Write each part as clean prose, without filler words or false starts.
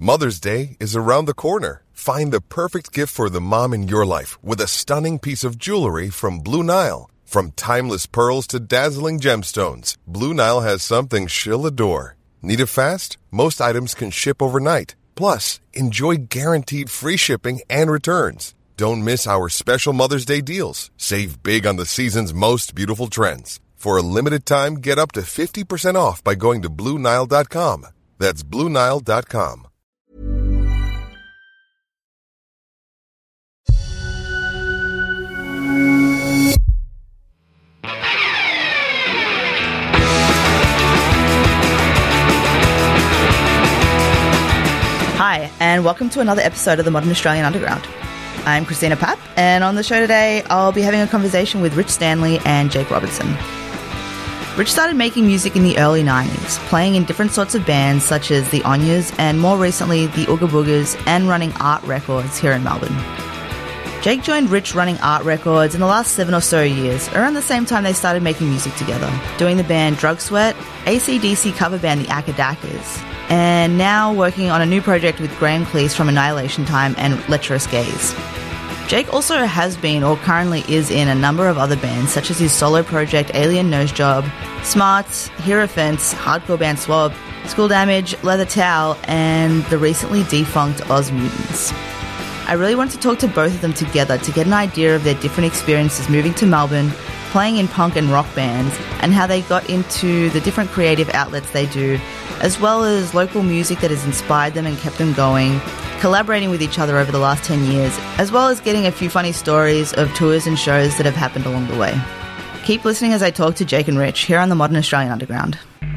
Mother's Day is around the corner. Find the perfect gift for the mom in your life with a stunning piece of jewelry from Blue Nile. From timeless pearls to dazzling gemstones, Blue Nile has something she'll adore. Need it fast? Most items can ship overnight. Plus, enjoy guaranteed free shipping and returns. Don't miss our special Mother's Day deals. Save big on the season's most beautiful trends. For a limited time, get up to 50% off by going to BlueNile.com. That's BlueNile.com. Hi, and welcome to another episode of the Modern Australian Underground. I'm Christina Papp, and on the show today, I'll be having a conversation with Rich Stanley and Jake Robertson. Rich started making music in the early 90s, playing in different sorts of bands such as the Onyas and more recently the Ooga Boogers, and running Art Records here in Melbourne. Jake joined Rich running Art Records in the last 7 or so years, around the same time they started making music together, doing the band Drug Sweat, AC/DC cover band The Akadakas, and now working on a new project with Graham Cleese from Annihilation Time and Lecherous Gaze. Jake also has been or currently is in a number of other bands such as his solo project Alien Nosejob, Smarts, Hierophants, hardcore band Swab, School Damage, Leather Towel, and the recently defunct Oz Mutants. I really wanted to talk to both of them together to get an idea of their different experiences moving to Melbourne, playing in punk and rock bands, and how they got into the different creative outlets they do, as well as local music that has inspired them and kept them going, collaborating with each other over the last 10 years, as well as getting a few funny stories of tours and shows that have happened along the way. Keep listening as I talk to Jake and Rich here on the Modern Australian Underground.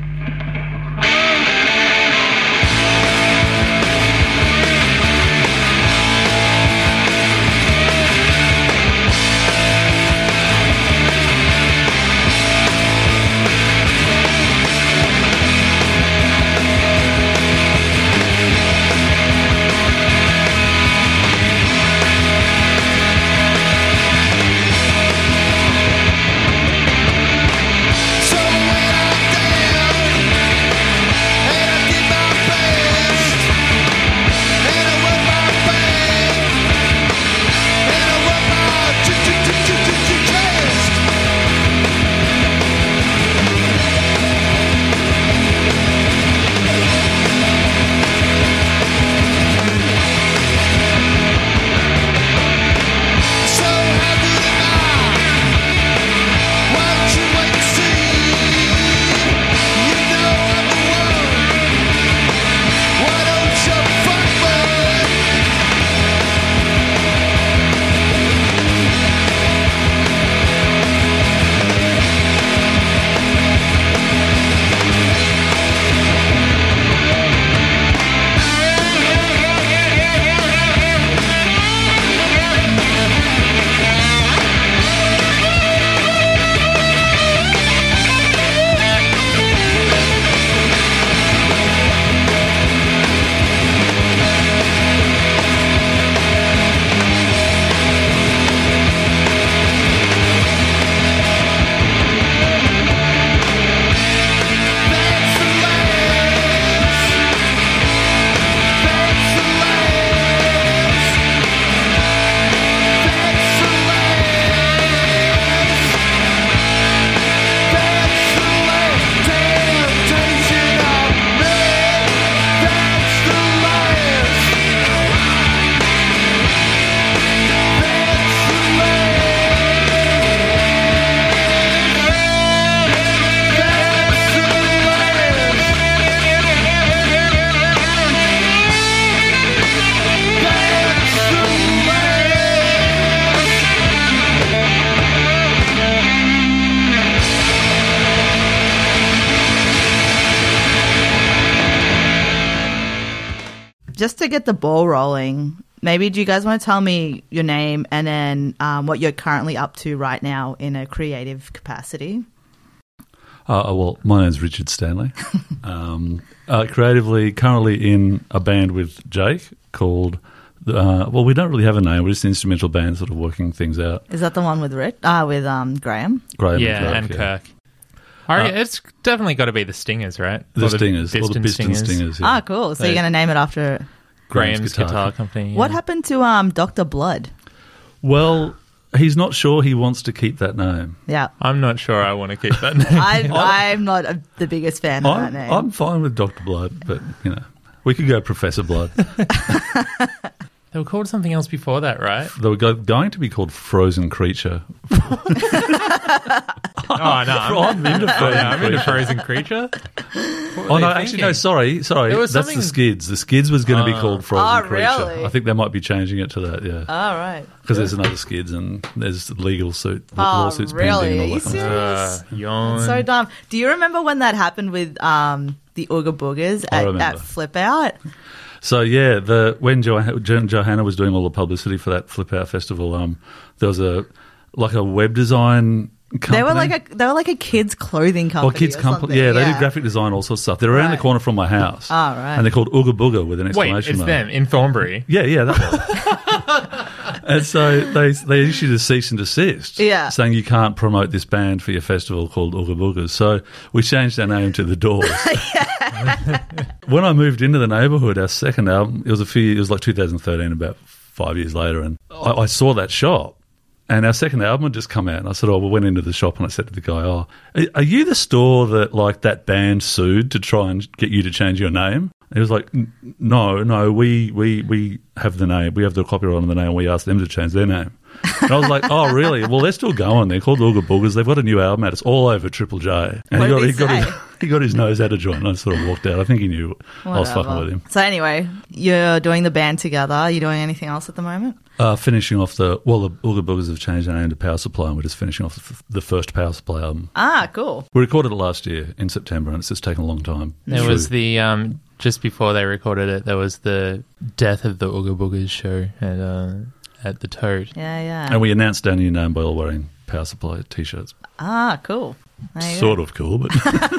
Just to get the ball rolling, maybe do you guys want to tell me your name and then what you're currently up to right now in a creative capacity? Well, my name's Richard Stanley. Creatively, currently in a band with Jake called, we don't really have a name. We're just an instrumental band sort of working things out. Is that the one with Graham? Graham and Kirk. It's definitely got to be the Stingers, right? The Stingers. Piston Stingers. Stingers. Yeah. Cool. So you're going to name it after Graham's Guitar Company. Yeah. What happened to Dr. Blood? Well, he's not sure he wants to keep that name. Yeah. I'm not sure I want to keep that name. I'm not the biggest fan of that name. I'm fine with Dr. Blood, but, we could go Professor Blood. They were called something else before that, right? They were going to be called Frozen Creature. I'm into Frozen Creature. Sorry. That's the Skids. The Skids was going to be called Frozen Creature. Really? I think they might be changing it to that, yeah. Oh, right. Because there's another Skids and there's lawsuits pending. Are you serious? Yawn. So dumb. Do you remember when that happened with the Ooga Boogers at Flip Out? So yeah, when Johanna was doing all the publicity for that Flip Out festival, there was a web design company. They were like a kids clothing company. Or kids company. Yeah, they do graphic design, all sorts of stuff. They're around the corner from my house. Oh, right. And they're called Ooga Booga with an exclamation mark. Wait, it's them in Thornbury. Yeah, that one. And so they issued a cease and desist, saying you can't promote this band for your festival called Ooga Boogers. So we changed our name to The Doors. When I moved into the neighbourhood, our second album, it was like 2013, about 5 years later, and I saw that shop. And our second album had just come out, and I said, we went into the shop, and I said to the guy, are you the store that, that band sued to try and get you to change your name? And he was like, no, we have the name. We have the copyright on the name. We asked them to change their name. And I was like, oh, really? Well, they're still going. They're called Ooga Boogers. They've got a new album out. It's all over Triple J. And he got his nose out of joint, and I sort of walked out. I think he knew I was fucking with him. So anyway, you're doing the band together. Are you doing anything else at the moment? Finishing off the Ooga Boogers have changed their name to Power Supply, and we're just finishing off the first Power Supply album. Ah, cool. We recorded it last year in September, and it's just taken a long time. There was the, just before they recorded it, there was the Death of the Ooga Boogers show at the Toad. Yeah. And we announced our new name by all wearing Power Supply T-shirts. Ah, cool. Sort of cool, but...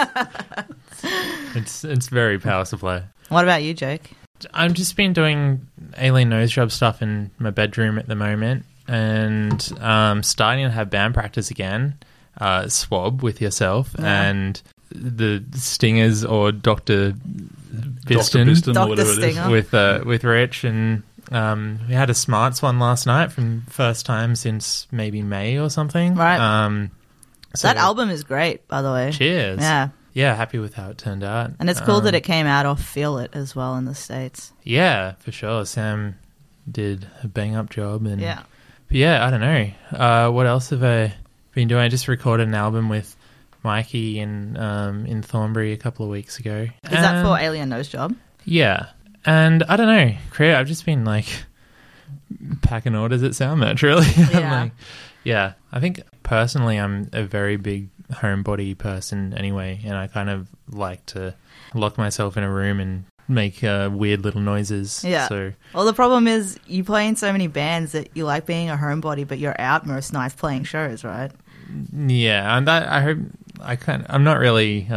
It's very Power Supply. What about you, Jake? I've just been doing alien nose job stuff in my bedroom at the moment, and starting to have band practice again. Swab with yourself and the Stingers or Dr. Biston or whatever Stinger. it is. with Rich, and we had a Smarts one last night from first time since maybe May or something. Right. So that album is great, by the way. Cheers. Yeah. Yeah, happy with how it turned out. And it's cool that it came out off Feel It as well in the States. Yeah, for sure. Sam did a bang-up job. And yeah. But yeah, I don't know. What else have I been doing? I just recorded an album with Mikey in Thornbury a couple of weeks ago. Is that for Alien Nose Job? Yeah. And I don't know. I've just been packing orders at Soundmatch, really. Yeah. I think personally I'm a very big homebody person anyway, and I kind of like to lock myself in a room and make weird little noises. Yeah. So, well, the problem is you play in so many bands that you like being a homebody, but you're out most nights playing shows, right? Yeah, and that I hope I'm not really.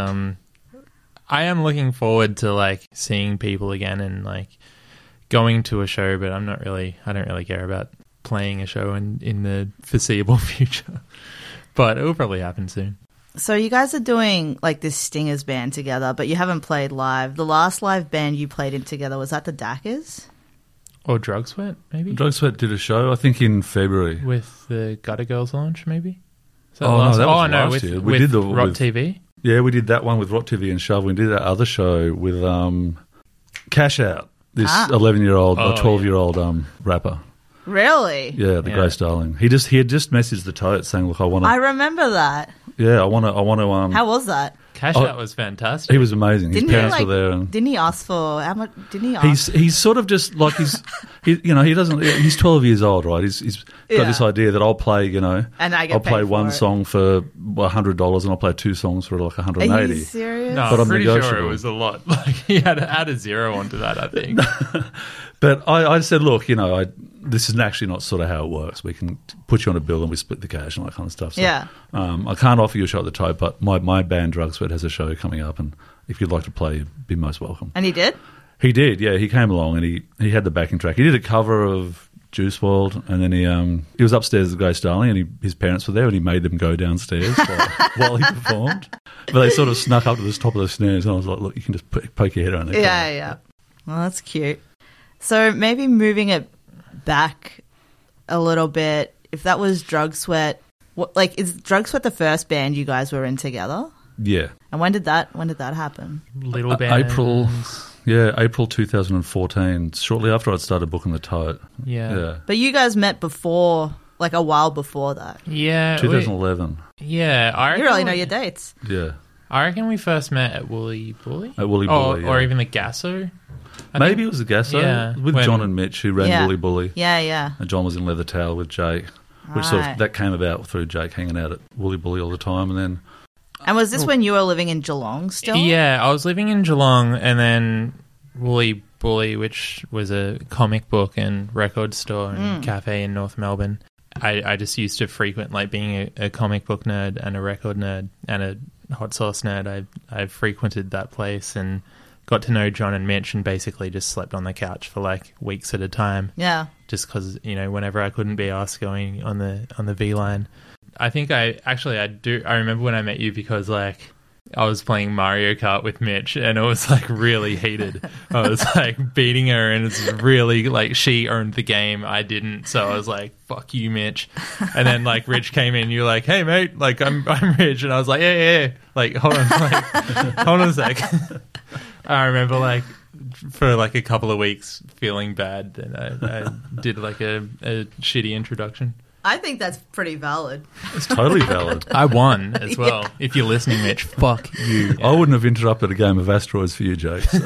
I am looking forward to seeing people again and going to a show, but I don't really care about playing a show in the foreseeable future. But it will probably happen soon. So you guys are doing this Stingers band together, but you haven't played live. The last live band you played in together, was that the Dackers? Or Drug Sweat, maybe? Drug Sweat did a show, I think, in February. With the Gutter Girls launch, maybe? That was last year. We did Rot TV? Yeah, we did that one with Rot TV and Shove. We did that other show with Cash Out, this 11-year-old or 12-year-old rapper. Really? Yeah, Grace Darling. He had just messaged the Totes saying, "Look, I want to." I remember that. Yeah, I want to. How was that? Cash Out was fantastic. He was amazing. His parents were there, and didn't he ask for how much? Didn't he ask? He's sort of just he doesn't. He's 12 years old, right? He's got this idea that I'll play, and I'll play one song for $100, and I'll play two songs for $180. Are you serious? No, but I'm pretty sure it was a lot. He had to add a zero onto that, I think. But I said, look, this is actually not sort of how it works. We can put you on a bill and we split the cash and all that kind of stuff. So, yeah. I can't offer you a show at the Tote, but my band Drug Sweat has a show coming up, and if you'd like to play, you'd be most welcome. And he did? He did, yeah. He came along and he had the backing track. He did a cover of Juice WRLD, and then he was upstairs with Grace Darling, and his parents were there, and he made them go downstairs while he performed. But they sort of snuck up to the top of the stairs, and I was like, look, you can just poke your head around there. Yeah. Well, that's cute. So maybe moving it back a little bit, if that was Drug Sweat, is Drug Sweat the first band you guys were in together? Yeah. And when did that happen? Little band. April 2014, shortly after I'd started booking the Tote. Yeah. But you guys met before, like a while before that. Yeah. 2011. Yeah. You really know your dates. Yeah. I reckon we first met at Woolly Bully. At Woolly Bully, Or even the Gasso. Maybe it was the Gasso. Yeah, with John and Mitch, who ran Woolly Bully. Yeah. And John was in Leather Towel with Jake, which that came about through Jake hanging out at Woolly Bully all the time. And was this when you were living in Geelong still? Yeah, I was living in Geelong, and then Woolly Bully, which was a comic book and record store and cafe in North Melbourne. I just used to frequent, like being a comic book nerd and a record nerd and a hot sauce nerd. I frequented that place and got to know John and Mitch and basically just slept on the couch for like weeks at a time. Yeah. Just because, whenever I couldn't be asked going on the V line. I think I remember when I met you because like I was playing Mario Kart with Mitch and it was like really heated. I was like beating her and it's really like she earned the game, I didn't. So I was like, fuck you, Mitch. And then like Rich came in, you were like, hey mate, like I'm Rich, and I was like, yeah. Like hold on a sec. I remember like for like a couple of weeks feeling bad and I did like a shitty introduction. I think that's pretty valid. It's totally valid. I won as well. Yeah. If you're listening, Mitch, fuck you. I wouldn't have interrupted a game of Asteroids for you, Jake. So.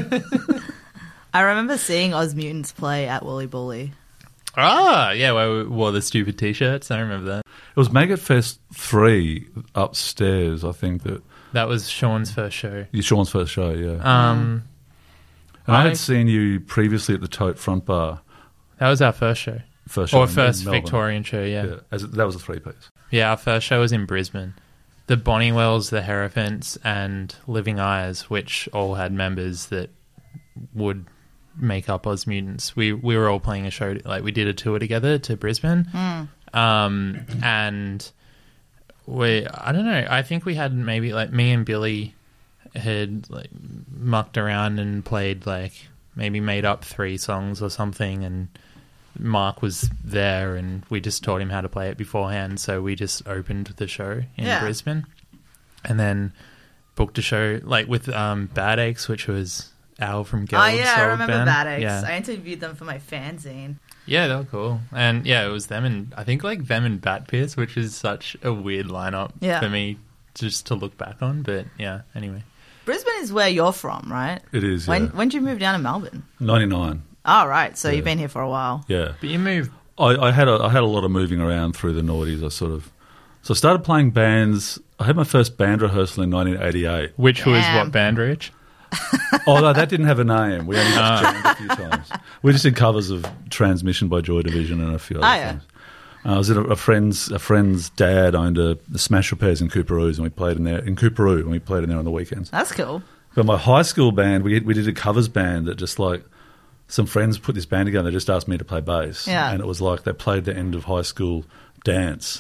I remember seeing Oz Mutants play at Woolly Bully. Ah, yeah, where we wore the stupid T-shirts. I remember that. It was Maggot Fest 3 upstairs, I think. That was Sean's first show. Sean's first show, yeah. And I had seen you previously at the Tote Front Bar. That was our first show. First show or first Victorian show, yeah. That was a 3-piece. Yeah, our first show was in Brisbane. The Bonnywells, the Hierophants, and Living Eyes, which all had members that would make up Oz Mutants. We were all playing a show, like we did a tour together to Brisbane. And I don't know, I think we had maybe like me and Billy had like mucked around and played like maybe made up 3 songs or something, and Mark was there and we just taught him how to play it beforehand, so we just opened the show in Brisbane and then booked a show like with Bad Aches, which was Al from Geld's old I remember band. Bad Aches. Yeah. I interviewed them for my fanzine. Yeah, they were cool. And yeah, it was them and I think like them and Bat Pierce, which is such a weird lineup for me just to look back on, but yeah, anyway. Brisbane is where you're from, right? It is, When did you move down to Melbourne? 99. Oh, right. So you've been here for a while. Yeah. But you moved... I had a lot of moving around through the noughties. So I started playing bands. I had my first band rehearsal in 1988. Which was what band, Rich? Oh, no, that didn't have a name. We only just jammed a few times. We just did covers of Transmission by Joy Division and a few other things. I was at a friend's dad owned the Smash Repairs in Cooperoo, and we played in there on the weekends. That's cool. But my high school band, we did a covers band that just like some friends put this band together. They just asked me to play bass, and it was like they played the end of high school dance,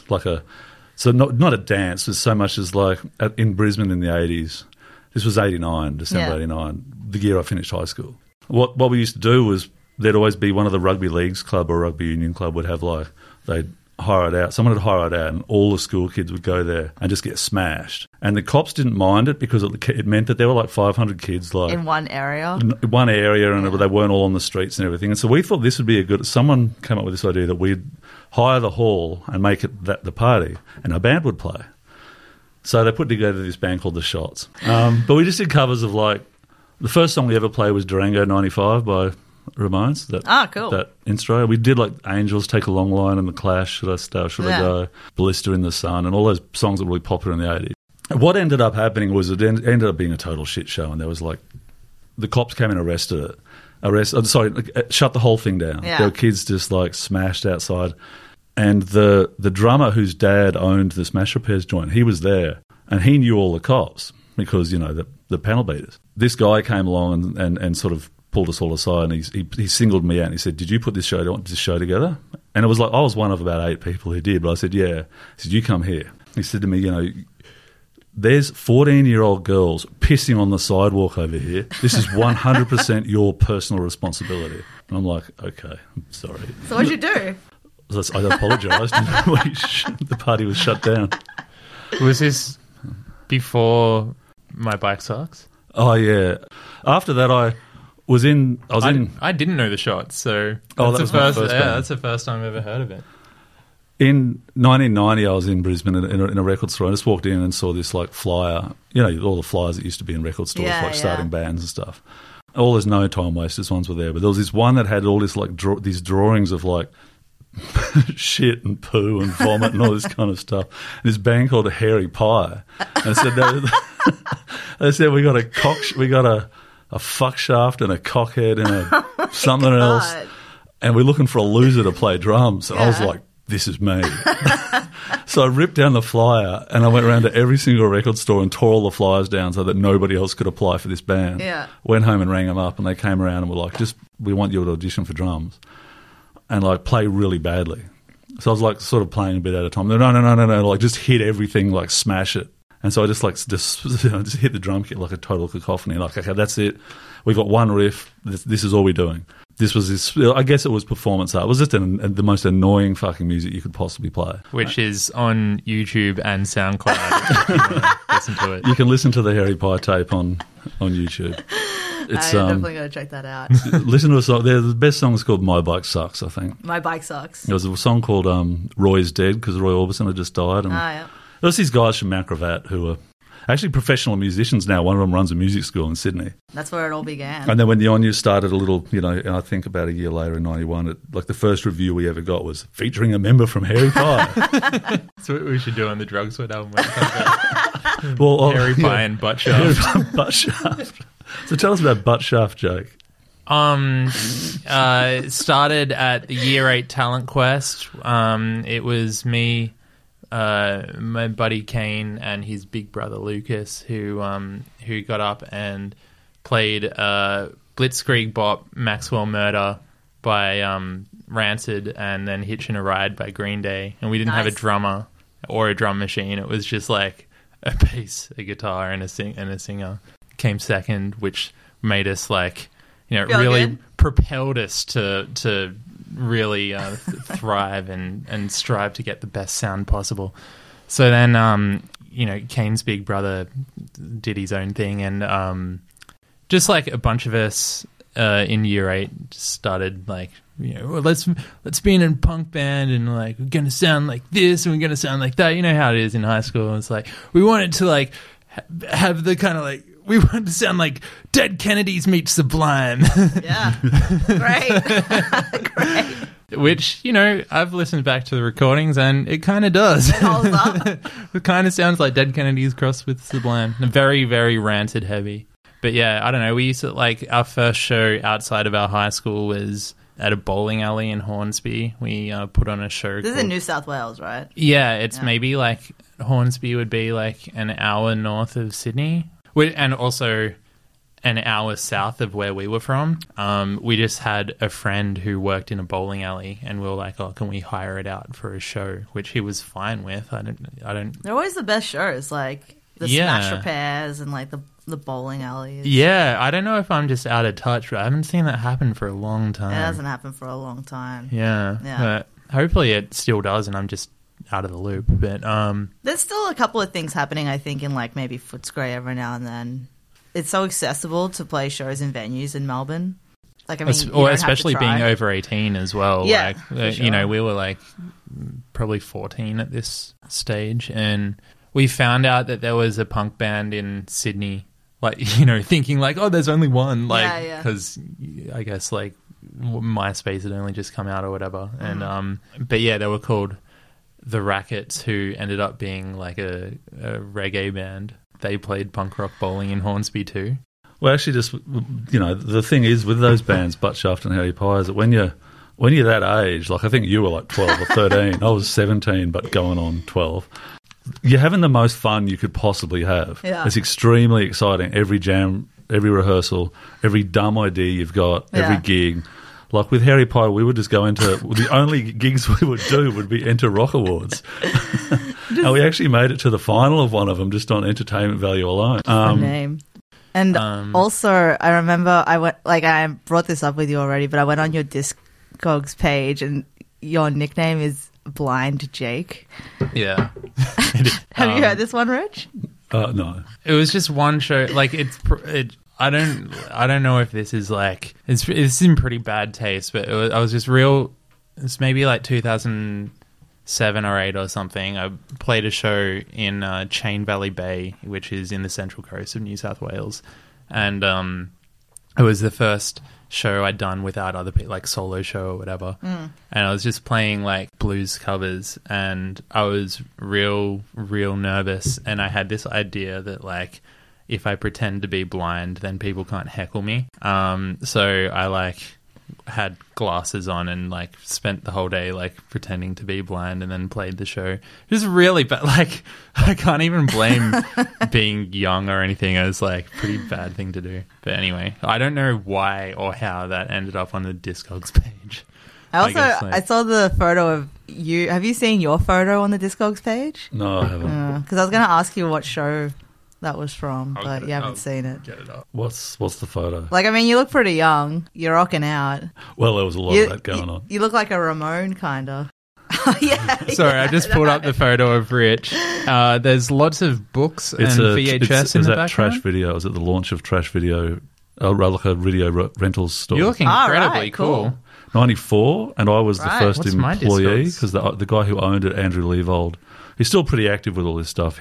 not a dance, as so much as like in Brisbane in the 80s. This was 89, December 89, the year I finished high school. What we used to do was there'd always be one of the rugby leagues club or rugby union club would have like they'd hire it out. Someone would hire it out, and all the school kids would go there and just get smashed. And the cops didn't mind it because it meant that there were like 500 kids like in one area, and they weren't all on the streets and everything. And so we thought this would be someone came up with this idea that we'd hire the hall and make it the party, and our band would play. So they put together this band called The Shots. But we just did covers of like, the first song we ever played was Durango 95 by Ramones. Cool. That intro. We did like Angels, Take a Long Line, and The Clash, Should I Stay or Should I Go, Ballista in the Sun, and all those songs that were really popular in the 80s. What ended up happening was it ended up being a total shit show, and there was like, the cops came and arrested it. Shut the whole thing down. Yeah. There were kids just like smashed outside. And the drummer whose dad owned the Smash Repairs joint, he was there, and he knew all the cops because, the panel beaters. This guy came along and sort of pulled us all aside, and he singled me out and he said, "Did you put this show together?" And it was like, I was one of about 8 people who did, but I said, "Yeah." He said, "You come here." He said to me, there's 14-year-old girls pissing on the sidewalk over here. This is 100% your personal responsibility. And I'm like, okay, I'm sorry. So what'd you do? I apologised. The party was shut down. Was this before My Bike Sucks? Oh, yeah. After that, I didn't know the Shots, so that's the first time I've ever heard of it. In 1990, I was in Brisbane in a record store. I just walked in and saw this like flyer, all the flyers that used to be in record stores, starting bands and stuff. All those no time wasters ones were there, but there was this one that had all this like these drawings of like shit and poo and vomit and all this kind of stuff. And this band called Hairy Pie, and they said we got a fuck shaft and a cockhead and something else, and we're looking for a loser to play drums. And I was like, this is me. So I ripped down the flyer and I went around to every single record store and tore all the flyers down so that nobody else could apply for this band. Yeah. Went home and rang them up and they came around and were like, we want you to audition for drums and like play really badly. So I was like sort of playing a bit at a time. No, like just hit everything, like smash it. And so I just hit the drum kit like a total cacophony. Like, okay, that's it. We've got one riff. This is all we're doing. I guess it was performance art. It was just the most annoying fucking music you could possibly play. Which is on YouTube and SoundCloud. Listen to it. You can listen to the Hairy Pie tape on YouTube. I'm definitely going to check that out. Listen to a song. The best song is called My Bike Sucks, I think. My Bike Sucks. There was a song called Roy's Dead because Roy Orbison had just died. And there was these guys from Macrovat who were actually professional musicians now. One of them runs a music school in Sydney. That's where it all began. And then when the On You started a little, and I think about a year later in 91, like the first review we ever got was featuring a member from Hairy Pie. That's what we should do on the Drug Sweat album. Hairy Pie and Butt Shaft. Butt Shaft. So tell us about Butt Shaft, Jake. It started at the Year 8 Talent Quest. It was me, my buddy Kane and his big brother Lucas who got up and played Blitzkrieg Bop, Maxwell Murder by Rancid, and then Hitchin' a Ride by Green Day. And we didn't have a drummer or a drum machine. It was just like a bass, a guitar, and a singer. Came second, which made us really propelled us to really thrive and strive to get the best sound possible. So then, Kane's big brother did his own thing, and just like a bunch of us in Year 8 started let's be in a punk band and like we're gonna sound like this and we're gonna sound like that. You know how it is in high school. It's like we wanted to like have the kind of like. We wanted to sound like Dead Kennedys meet Sublime. Yeah. Great. Which, I've listened back to the recordings and it kind of does. It holds up. It kind of sounds like Dead Kennedys crossed with Sublime. Very, very Rancid heavy. But yeah, I don't know. We used to, our first show outside of our high school was at a bowling alley in Hornsby. We put on a show. This is in New South Wales, right? Yeah, it's maybe Hornsby would be an hour north of Sydney. And also an hour south of where we were from. We just had a friend who worked in a bowling alley, and we were like, "Oh, can we hire it out for a show?" Which he was fine with. I don't. They're always the best shows, like the Smash Repairs and the bowling alleys. Yeah, I don't know if I'm just out of touch, but I haven't seen that happen for a long time. It hasn't happened for a long time. Yeah. But hopefully it still does, and I'm just out of the loop. But there's still a couple of things happening, I think, in maybe Footscray every now and then. It's so accessible to play shows in venues in Melbourne. Especially being over 18 as well. Yeah, sure. We were probably 14 at this stage, and we found out that there was a punk band in Sydney. Thinking there's only one. Because I guess MySpace had only just come out or whatever. And but yeah, they were called The Rackets, who ended up being a reggae band. They played punk rock bowling in Hornsby too. Well, actually, just the thing is with those bands, Butt Shaft and Hairy Pie, is that when you're that age, I think you were 12 or 13, I was 17, but going on 12. You're having the most fun you could possibly have. Yeah. It's extremely exciting. Every jam, every rehearsal, every dumb idea you've got, every gig. Like with Harry Potter, we would just go into the only gigs we would do would be Enter Rock Awards, and we actually made it to the final of one of them just on entertainment value alone. Name. And also, I remember I brought this up with you already, but I went on your Discogs page, and your nickname is Blind Jake. Yeah. Have you heard this one, Rich? No. It was just one show. Like I don't know if this is like it's in pretty bad taste, but I was just real. It's maybe like 2007 or 8 or something. I played a show in Chain Valley Bay, which is in the Central Coast of New South Wales, and it was the first show I'd done without other people, like solo show or whatever. And I was just playing like blues covers, and I was real nervous, and I had this idea that like if I pretend to be blind, then people can't heckle me. So I like had glasses on and like spent the whole day like pretending to be blind, and then played the show. Just really bad. Like I can't even blame being young or anything. It was like a pretty bad thing to do. But anyway, I don't know why or how that ended up on the Discogs page. I saw the photo of you. Have you seen your photo on the Discogs page? No, I haven't. Because I was going to ask you what show that was from, but you haven't seen it. Get it up. What's the photo? Like, I mean, you look pretty young. You're rocking out. Well, there was a lot of that going on. You look like a Ramon, kind of. Sorry, I just pulled up the photo of Rich. There's lots of books and VHS in the background. Trash Video. It was at the launch of Trash Video, like a video rentals store. You look incredibly cool. 94, and I was the first employee, because the guy who owned it, Andrew Leavold, he's still pretty active with all this stuff.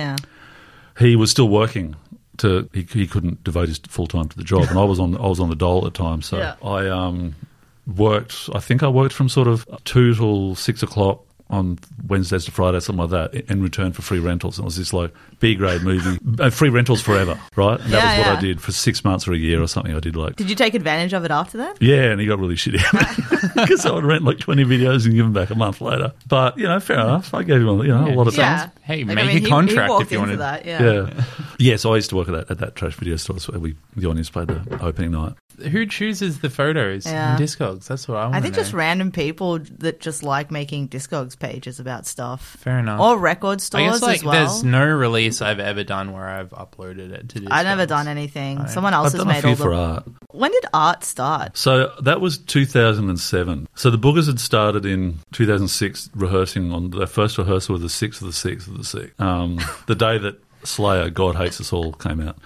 He was still working. He couldn't devote his full time to the job, and I was on the dole at the time. So I worked. I think I worked from sort of 2 till 6 o'clock on Wednesdays to Fridays, something like that, in return for free rentals. And it was this like B-grade movie, free rentals forever, right? And that was what I did for 6 months or a year or something. I did like. Did you take advantage of it after that? Yeah, and he got really shitty because I would rent like 20 videos and give them back a month later. But fair enough. I gave him a lot of things. Hey, make a contract if you wanted. That, yeah. So I used to work at that Trash Video store. So the audience played the opening night. Who chooses the photos in Discogs? That's what I want to know. I think just random people that just like making Discogs pages about stuff. Fair enough. Or record stores as well. There's no release I've ever done where I've uploaded it to Discogs. I've never done anything. Someone else has made all the... for art. When did art start? So that was 2007. So the Boogers had started in 2006 rehearsing on their first rehearsal was the 6th of the 6th of the 6th. The day that Slayer, God Hates Us All came out.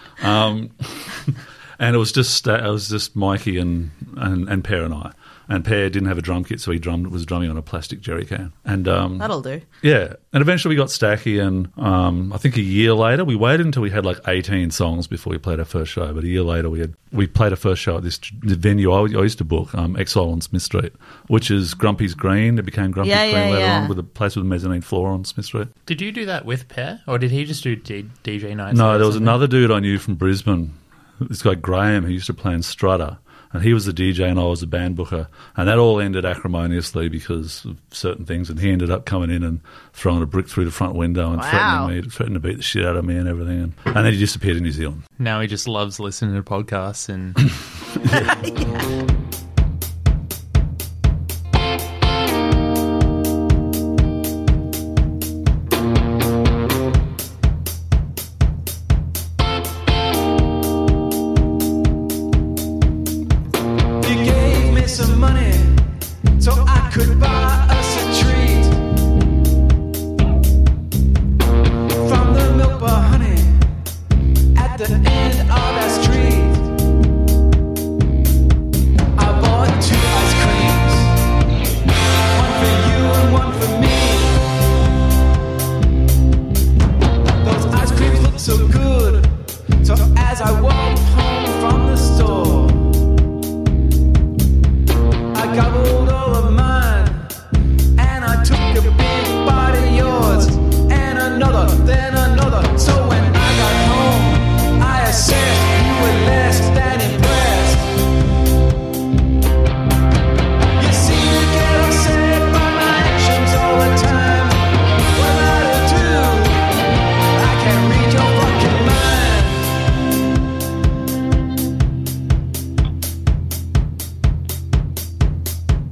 And it was just Mikey and Per and I. And Per didn't have a drum kit, so he was drumming on a plastic jerry can. And that'll do. Yeah. And eventually we got Stacky, and I think a year later, we waited until we had like 18 songs before we played our first show. But a year later, we played our first show at this venue I used to book, Exile on Smith Street, which is Grumpy's Green. It became Grumpy's Green later on, with a place with a mezzanine floor on Smith Street. Did you do that with Per, or did he just do DJ nights? No, there was another dude I knew from Brisbane, this guy Graham, who used to play in Strutter. And he was the DJ and I was the band booker. And that all ended acrimoniously because of certain things. And he ended up coming in and throwing a brick through the front window and threatening to beat the shit out of me and everything. And then he disappeared in New Zealand. Now he just loves listening to podcasts and...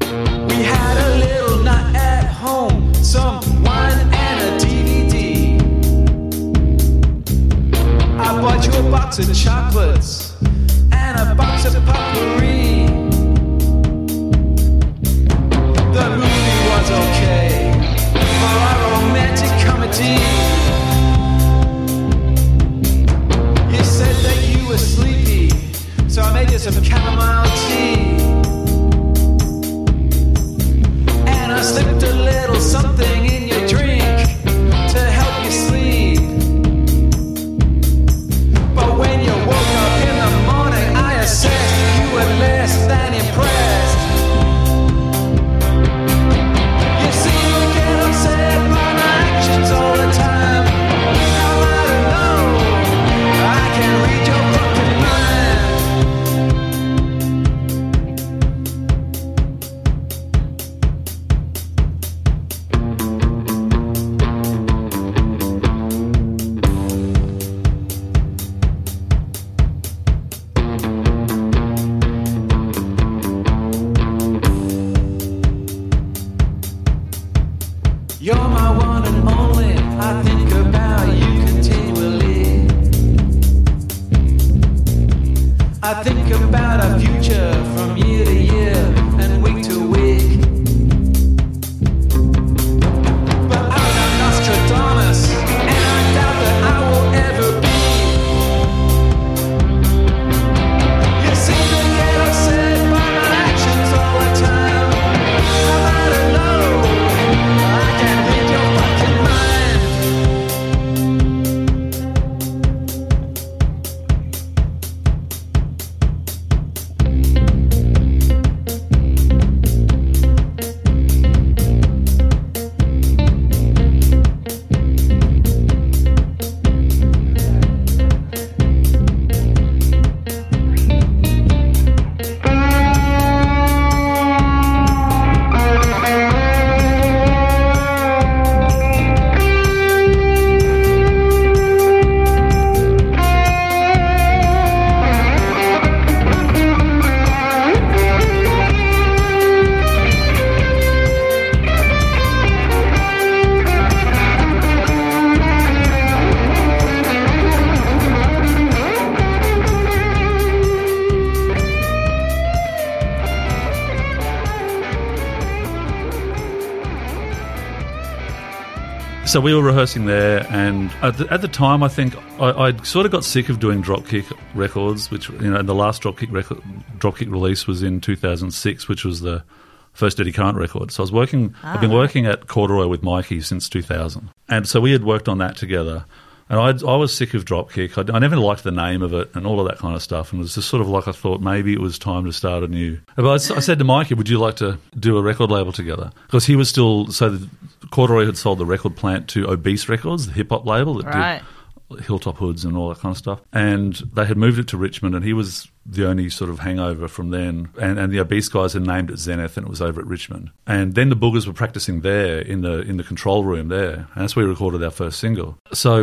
We had a little night at home, some wine and a DVD. I bought you a box of chocolates and a box of potpourri. The movie was okay for our romantic comedy. You said that you were sleepy, so I made you some chamomile tea. And I slipped a little something in your drink to help you sleep. But when you woke up in the morning, I assessed you were less than impressed. You seem to get upset by my actions all the time. How I don't know, I can read your fucking mind. You're my one and only, I think about you continually. I think about our future from year to year and week to week. But I'm not Nostradamus, and I doubt that I will ever be. You seem to get upset by my actions all the time. I don't know, I can read your fucking mind. So we were rehearsing there, and at the time, I think I sort of got sick of doing Dropkick records, which, you know, the last Dropkick release was in 2006, which was the first Eddie Current record. So I've been working at Corduroy with Mikey since 2000, and so we had worked on that together. And I was sick of Dropkick. I never liked the name of it and all of that kind of stuff. And it was just sort of like I thought maybe it was time to start a new. But I said to Mikey, would you like to do a record label together? Because he was still, so Corduroy had sold the record plant to Obese Records, the hip-hop label that did Hilltop Hoods and all that kind of stuff. And they had moved it to Richmond, and he was the only sort of hangover from then. And the Obese guys had named it Zenith, and it was over at Richmond. And then the Boogers were practicing there in the control room there, and that's where we recorded our first single. So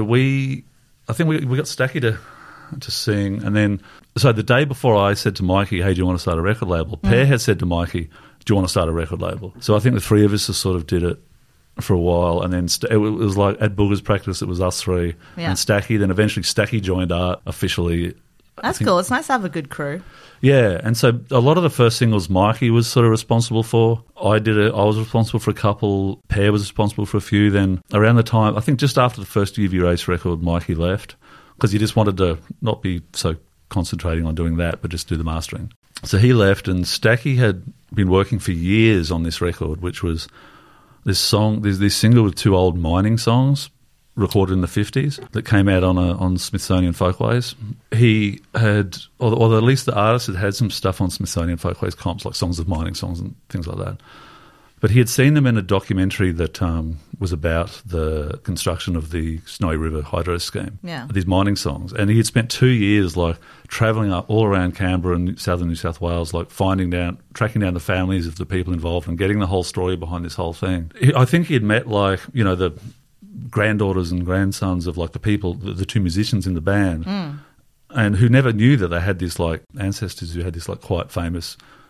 I think we got Stacky to sing, and then so the day before I said to Mikey, hey, do you want to start a record label? Pear had said to Mikey, do you want to start a record label? So I think the three of us just sort of did it for a while, and then it was like at Boogers practice it was us three and Stacky. Then eventually Stacky joined Art officially. That's cool. It's nice to have a good crew. Yeah, and so a lot of the first singles Mikey was sort of responsible for. I was responsible for a couple. Pear was responsible for a few. Then around the time, I think just after the first UV Race record, Mikey left because he just wanted to not be so concentrating on doing that, but just do the mastering. So he left, and Stacky had been working for years on this record, which was this single with two old mining songs recorded in the 50s that came out on Smithsonian Folkways. He had, or at least the artist had some stuff on Smithsonian Folkways comps, like songs of mining songs and things like that. But he had seen them in a documentary that was about the construction of the Snowy River hydro scheme, these mining songs. And he had spent 2 years like travelling up all around Canberra and southern New South Wales, like tracking down the families of the people involved and getting the whole story behind this whole thing. I think he had met the granddaughters and grandsons of like the people, the two musicians in the band, and who never knew that they had this like ancestors who had this like quite famous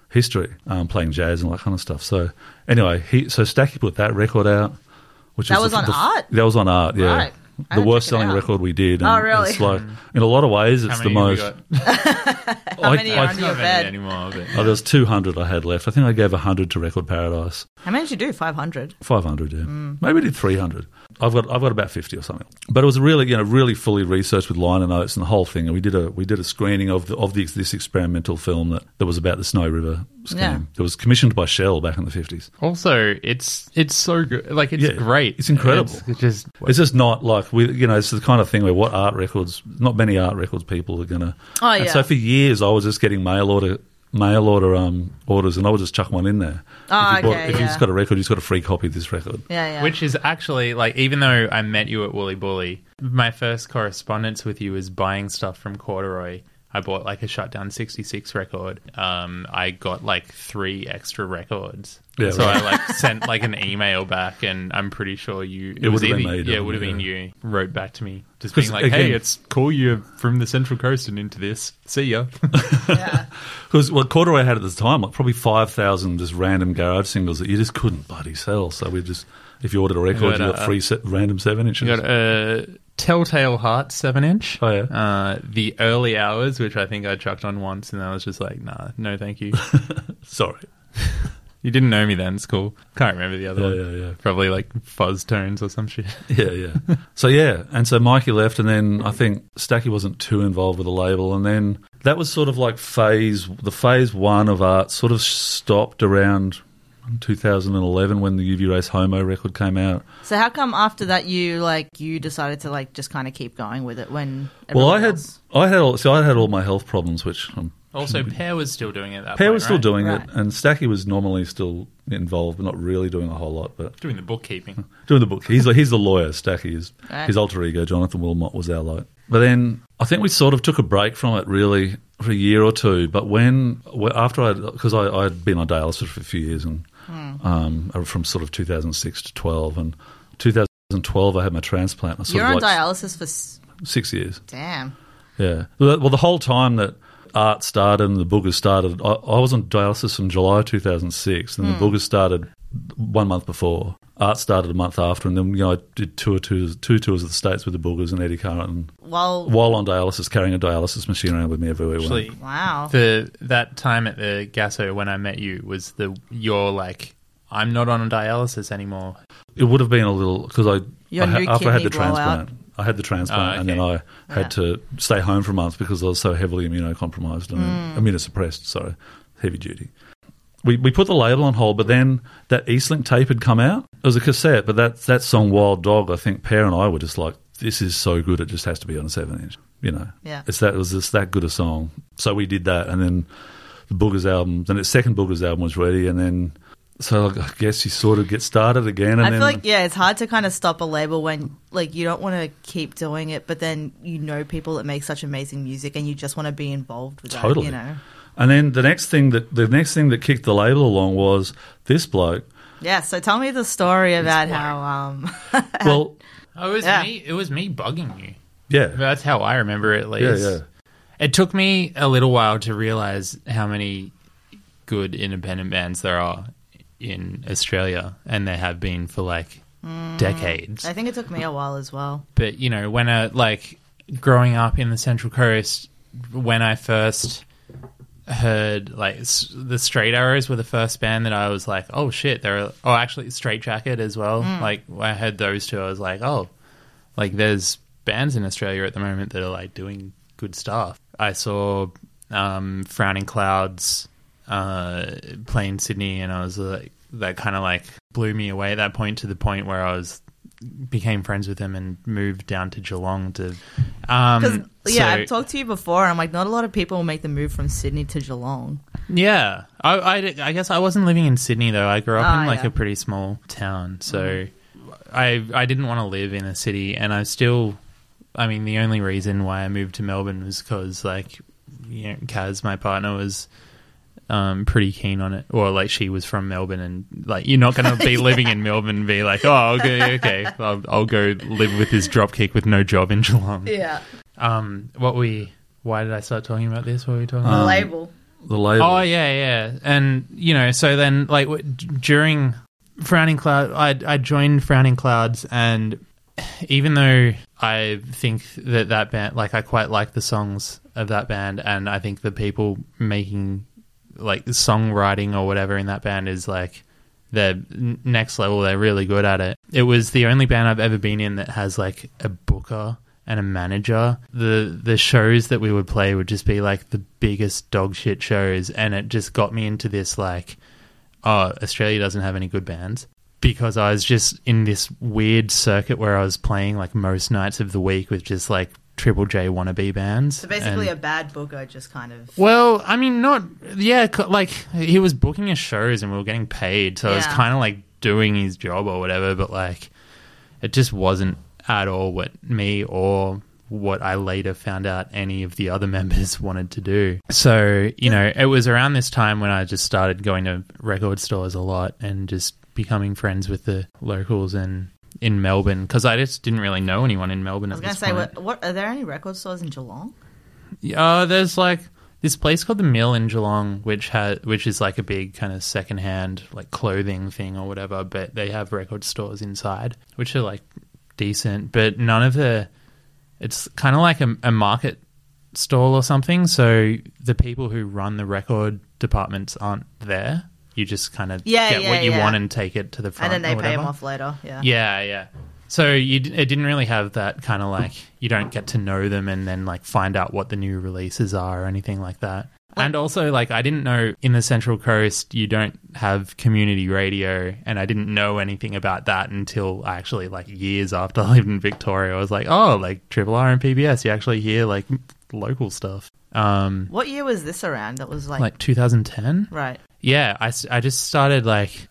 history, playing jazz and all that kind of stuff. So anyway, so Stacky put that record out, which That was on Art? That was on Art, yeah. Right. I The gotta worst check it selling out. record we did. Oh, really? It's like, in a lot of ways, it's How the many have most. you got? How many are I- under your Not many bed? anymore. But, Oh, there was 200 I had left. I think I gave 100 to Record Paradise. How many did you do? 500. 500, yeah. Maybe I did 300. I've got about 50 or something. But it was really, really fully researched with liner notes and the whole thing. And we did a screening of this experimental film that was about the Snowy River scheme. Yeah. It was commissioned by Shell back in the 50s. also, it's so good. Like, it's Yeah, great. it's incredible. It's just It's just not like it's the kind of thing where not many art records people are gonna. Oh, And yeah. so for years I was just getting mail order orders, and I would just chuck one in there. Oh, if you okay, if yeah. you've got a record, you've got a free copy of this record. Yeah, yeah. Which is actually, like, even though I met you at Woolly Bully, my first correspondence with you was buying stuff from Corduroy. I bought, like, a Shutdown 66 record. I got, like, 3 extra records. Yeah, so right. I, like, sent, like, an email back, and I'm pretty sure it would have been me, Yeah, it would have been yeah. you. Wrote back to me. Just 'Cause, being like, again- hey, it's cool you're from the Central Coast and into this. See ya. yeah. Because what Corduroy had at the time, like probably 5,000 just random garage singles that you just couldn't bloody sell. So we just, if you ordered a record, you got 3 random 7-inches. You got a Telltale Heart 7-inch. Oh, yeah. The Early Hours, which I think I chucked on once, and I was just like, nah, no thank you. Sorry. You didn't know me then, it's cool. Can't remember the other Yeah, one. yeah. Probably like Fuzz Tones or some shit. Yeah. So and so Mikey left, and then I think Stacky wasn't too involved with the label, and then that was sort of like phase 1 of Art sort of stopped around 2011 when the UV Race Homo record came out. So how come after that you decided to like just kind of keep going with it when? Well, I everyone had else- I had all my health problems, which Also, Pear was still doing it at that Pear point, was still right? doing Right. it, and Stacky was normally still involved, but not really doing a whole lot. But Doing the bookkeeping. doing the book, he's the lawyer. Stacky is Right. his alter ego. Jonathan Wilmot was our like. But then I think we sort of took a break from it really for a year or two. But after because I'd been on dialysis for a few years, and from sort of 2006 to 12, and 2012 I had my transplant. I sort You're of on like dialysis for 6 years. damn. Yeah. Well, the whole time that Art started and the Boogers started, I was on dialysis in July 2006, and the Boogers started 1 month before. Art started a month after, and then I did two tours of the States with the Boogers and Eddie Curran while on dialysis, carrying a dialysis machine around with me everywhere. we went. Actually, Wow. that time at the Gasso when I met you was you're like, I'm not on dialysis anymore. It would have been a little because Your new after I had the kidney blowout. transplant. I had the transplant, and then I had to stay home for months because I was so heavily immunocompromised and immunosuppressed. So heavy duty. We put the label on hold, but then that Eastlink tape had come out. It was a cassette, but that song Wild Dog, I think Pear and I were just like, this is so good, it just has to be on a 7-inch. Yeah. It was just that good a song. So we did that, and then the Boogers album, then its second Boogers album was ready, and then so I guess you sort of get started again. And I then, feel like it's hard to kind of stop a label when like you don't want to keep doing it, but then you know people that make such amazing music and you just want to be involved with Totally. that. And then the next thing that kicked the label along was this bloke. Yeah. So tell me the story about how. Well, Oh, it was me bugging you. yeah, That's how I remember it, at least. yeah. It took me a little while to realize how many good independent bands there are in Australia, and there have been for like decades. I think it took me a while as well. But when growing up in the Central Coast, when I first heard like the Straight Arrows were the first band that I was like, oh shit, actually Straight Jacket as well. Like I heard those two, I was like, oh, like there's bands in Australia at the moment that are like doing good stuff. I saw Frowning Clouds play in Sydney, and I was like, that kind of like blew me away at that point, to the point where I became friends with them and moved down to Geelong to Because I've talked to you before. And I'm like, not a lot of people make the move from Sydney to Geelong. Yeah, I guess I wasn't living in Sydney though. I grew up in like yeah. a pretty small town, so I didn't want to live in a city, and the only reason why I moved to Melbourne was because Kaz, my partner, was pretty keen on it, or like she was from Melbourne, and like you're not going to be living in Melbourne and be like, oh okay, I'll go live with this dropkick with no job in Geelong. Yeah. Why did I start talking about this? What were we talking The about? label. the label. Oh, yeah. And, you know, so then, like, during Frowning Cloud, I joined Frowning Clouds, and even though I think that band, like, I quite like the songs of that band, and I think the people making, like, songwriting or whatever in that band is, like, they're next level. They're really good at it. It was the only band I've ever been in that has, like, a booker and a manager. The shows that we would play would just be, like, the biggest dog shit shows, and it just got me into this, like, oh, Australia doesn't have any good bands, because I was just in this weird circuit where I was playing, like, most nights of the week with just, like, Triple J wannabe bands. So basically a bad booker just kind of... Well, I mean, not... Yeah, like, he was booking us shows and we were getting paid, so it was kind of like doing his job or whatever, but, like, it just wasn't at all what me or what I later found out any of the other members wanted to do. So, you know, it was around this time when I just started going to record stores a lot and just becoming friends with the locals and in Melbourne, because I just didn't really know anyone in Melbourne at this point. I was going to say, what are there any record stores in Geelong? There's, like, this place called The Mill in Geelong, which is like a big kind of secondhand, like, clothing thing or whatever, but they have record stores inside, which are, like, decent, but none of the... It's kind of like a market stall or something, so the people who run the record departments aren't there. You just kind of get what you want and take it to the front. And then they pay them off later, Yeah. So it didn't really have that kind of, like, you don't get to know them and then, like, find out what the new releases are or anything like that. And also, like, I didn't know in the Central Coast you don't have community radio, and I didn't know anything about that until actually, like, years after I lived in Victoria. I was like, oh, like, Triple R and PBS, you actually hear, like, local stuff. What year was this around? That was, like 2010? Right. Yeah, I just started, like,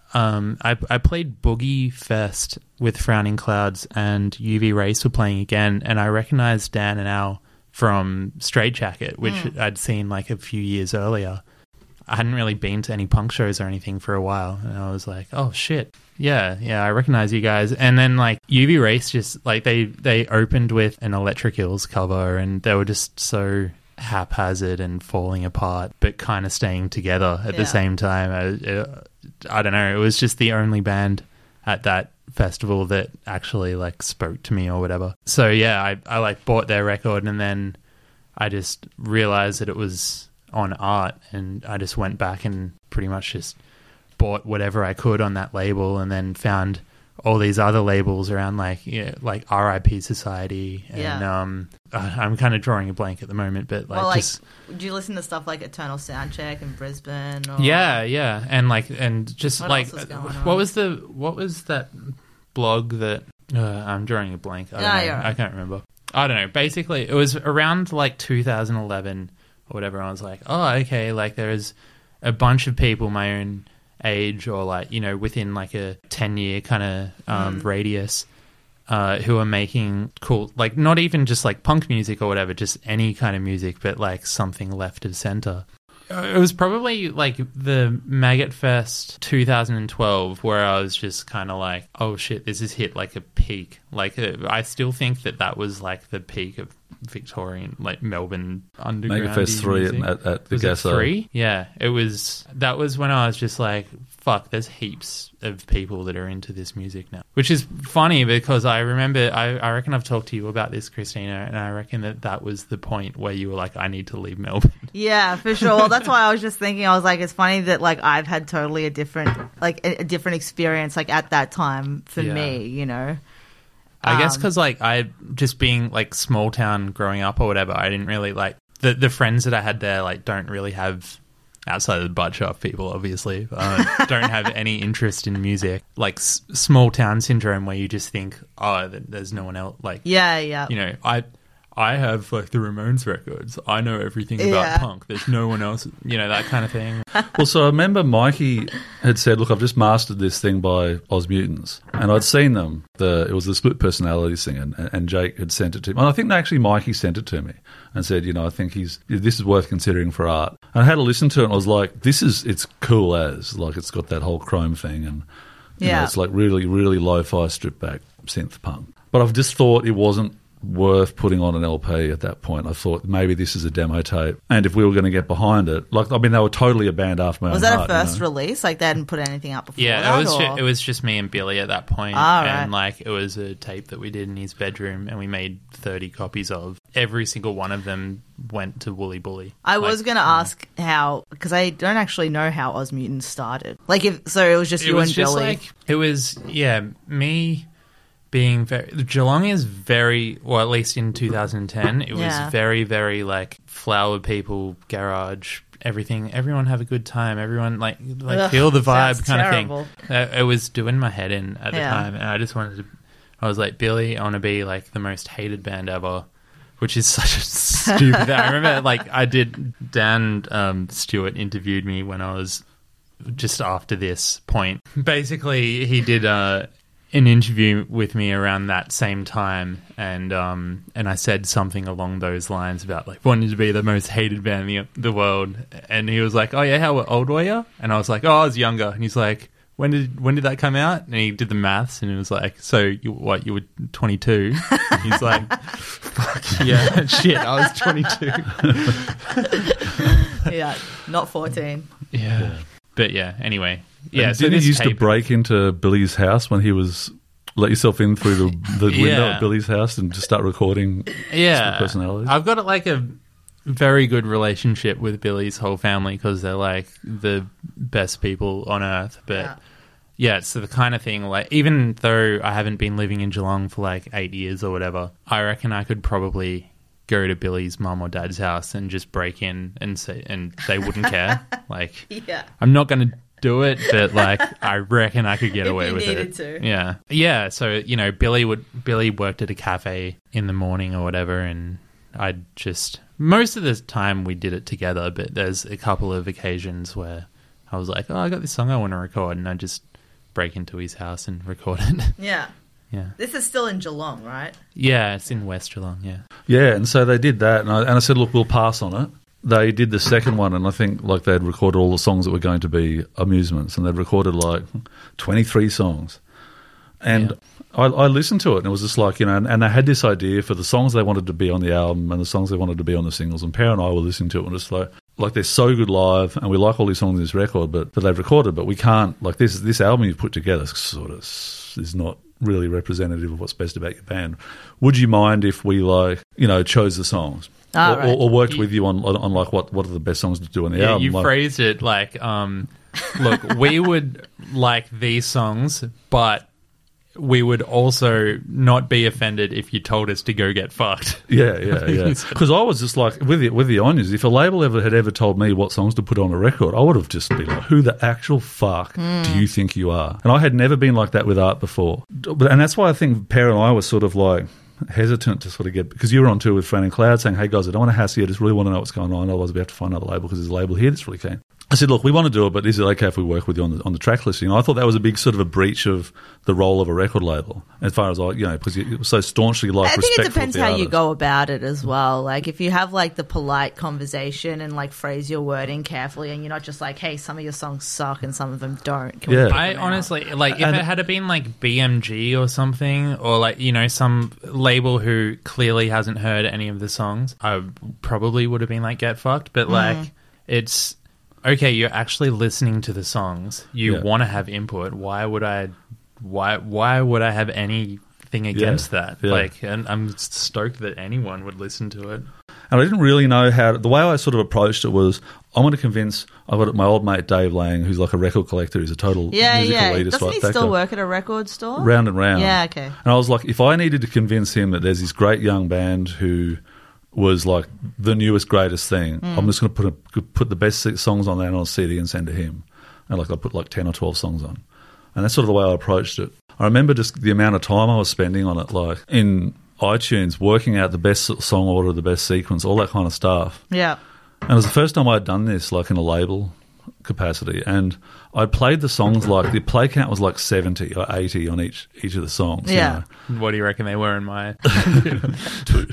I played Boogie Fest with Frowning Clouds, and UV Race were playing again, and I recognised Dan and Al from Straight Jacket, which I'd seen, like, a few years earlier. I hadn't really been to any punk shows or anything for a while, and I was like, oh, shit. Yeah, I recognize you guys. And then, like, UV Race just, like, they opened with an Electric Hills cover, and they were just so haphazard and falling apart, but kind of staying together at the same time. I don't know. It was just the only band at that festival that actually, like, spoke to me or whatever. So yeah, I like bought their record, and then I just realized that it was on Art, and I just went back and pretty much just bought whatever I could on that label, and then found all these other labels around, like, like RIP Society, and I'm kind of drawing a blank at the moment, but, like, just... do you listen to stuff like Eternal Soundcheck in Brisbane? Or... Yeah, and just what like, what was that blog that I'm drawing a blank? I don't know. Right. I can't remember. I don't know. Basically, it was around, like, 2011 or whatever. I was like, oh, okay, like, there's a bunch of people my own age, or, like, you know, within, like, a 10-year kind of radius, who are making cool, like, not even just, like, punk music or whatever, just any kind of music, but, like, something left of center. It was probably, like, the Maggot Fest 2012 where I was just kind of like, oh shit, this has hit, like, a peak. Like, I still think that was, like, the peak of Victorian, like, Melbourne underground. Maggot Fest 3 at the Gasso. 3? Yeah, that was when I was just like, fuck, there's heaps of people that are into this music now. Which is funny, because I remember, I reckon I've talked to you about this, Christina, and I reckon that was the point where you were like, I need to leave Melbourne. Yeah, for sure. Well, that's why I was just thinking, I was like, it's funny that, like, I've had totally a different experience, like, at that time for me, you know. I guess because, like, I just being, like, small town growing up or whatever, I didn't really, like, the friends that I had there, like, don't really have, outside of the butt shop people, obviously, don't have any interest in music. Like, small town syndrome, where you just think, oh, there's no one else. Like, yeah. You know, I have, like, the Ramones records. I know everything about punk. There's no one else, you know, that kind of thing. Well, so I remember Mikey had said, look, I've just mastered this thing by Oz Mutants, and I'd seen them. It was the Split Personalities thing, and Jake had sent it to me. And I think actually Mikey sent it to me and said, you know, I think this is worth considering for art. And I had to listen to it, and I was like, it's cool as, like, it's got that whole chrome thing, and you know, it's like really, really lo-fi stripped back synth punk. But I've just thought it wasn't worth putting on an LP at that point. I thought maybe this is a demo tape, and if we were going to get behind it, like, I mean, they were totally a band after my Was own that heart, a first release? Like, they hadn't put anything up before Yeah, that? it was just me and Billy at that point. Ah, and right. like it was a tape that we did in his bedroom, and we made 30 copies of. Every single one of them went to Woolly Bully. I was going to ask how, because I don't actually know how Oz Mutants started. Like, so it was just It you was and just Billy. like it was, me being very Geelong is very, well, at least in 2010, it was Yeah. very, very like flower people, garage, everything. Everyone have a good time. Everyone like Ugh, feel the vibe sounds kind terrible. of thing. It was doing my head in at the Yeah. time, and I just wanted to. I was like, Billy, I want to be like the most hated band ever. Which is such a stupid thing. I remember, like, Dan Stewart interviewed me when I was just after this point. Basically, he did an interview with me around that same time, and I said something along those lines about, like, wanting to be the most hated band in the world. And he was like, oh, yeah, how old were you? And I was like, oh, I was younger. And he's like, when did that come out? And he did the maths, and it was like, so you were 22? And he's like, fuck yeah, shit, I was 22. Yeah, not 14. Yeah. But yeah, anyway. Yeah, And so didn't you this used to tape- break into Billy's house when he was let yourself in through the window Yeah. at Billy's house and just start recording Yeah. personalities? I've got like a very good relationship with Billy's whole family because they're like the best people on earth. But yeah, it's the kind of thing, like, even though I haven't been living in Geelong for like 8 years or whatever, I reckon I could probably go to Billy's mum or dad's house and just break in and say, and they wouldn't care. Like, Yeah. I'm not going to do it, but like, I reckon I could get If away you with needed it. to. Yeah. Yeah. So, you know, Billy worked at a cafe in the morning or whatever, and I'd just, most of the time we did it together, but there's a couple of occasions where I was like, oh, I got this song I want to record, and I just break into his house and record it. Yeah. Yeah. This is still in Geelong, right? Yeah, it's in West Geelong, yeah. Yeah, and so they did that, and I said, look, we'll pass on it. They did the second one, and I think like they'd recorded all the songs that were going to be amusements, and they'd recorded like 23 songs. And I listened to it, and it was just like, you know, and they had this idea for the songs they wanted to be on the album and the songs they wanted to be on the singles. And Per and I were listening to it, and just like they're so good live, and we like all these songs in this record, but that they've recorded, but we can't, like, this album you've put together sort of is not really representative of what's best about your band. Would you mind if we, like, you know, chose the songs? Right. Or worked with you on like what are the best songs to do on the Yeah, album? you like, phrased it like, look, we would like these songs, but we would also not be offended if you told us to go get fucked. Yeah. Because I was just like, with the Onions, if a label had ever told me what songs to put on a record, I would have just been like, who the actual fuck do you think you are? And I had never been like that with art before. And that's why I think Per and I were sort of like hesitant to sort of get, because you were on tour with Fran and Cloud saying, hey guys, I don't want to hassle you, I just really want to know what's going on, otherwise we have to find another label because there's a label here that's really keen. I said, look, we want to do it, but is it okay if we work with you on the track listing? I thought that was a big sort of a breach of the role of a record label, as far as because it was so staunchly like I think respectful it depends of the how you artist. go about it as well. Like, if you have like the polite conversation and like phrase your wording carefully, and you're not just like, hey, some of your songs suck and some of them don't. Can we Yeah. put I them out? honestly, like, if it had been like BMG or something, or like, you know, some label who clearly hasn't heard any of the songs, I probably would have been like, get fucked. But like, it's okay, you're actually listening to the songs, you want to have input. Why would I have anything against that? Yeah. Like, and I'm stoked that anyone would listen to it. And I didn't really know the way I sort of approached it was, I want to convince, I've got my old mate Dave Lang, who's like a record collector, who's a total musical elitist. Doesn't like he that still guy. work at a record store? Round and Round. Yeah, okay. And I was like, if I needed to convince him that there's this great young band who was like the newest, greatest thing, I'm just going to put the best songs on that on a CD and send to him. And like I put like 10 or 12 songs on. And that's sort of the way I approached it. I remember just the amount of time I was spending on it, like in iTunes, working out the best song order, the best sequence, all that kind of stuff. Yeah. And it was the first time I'd done this, like in a label capacity. And I played the songs like, the play count was like 70 or 80 on each of the songs. you Yeah. know. What do you reckon they were in my... Two.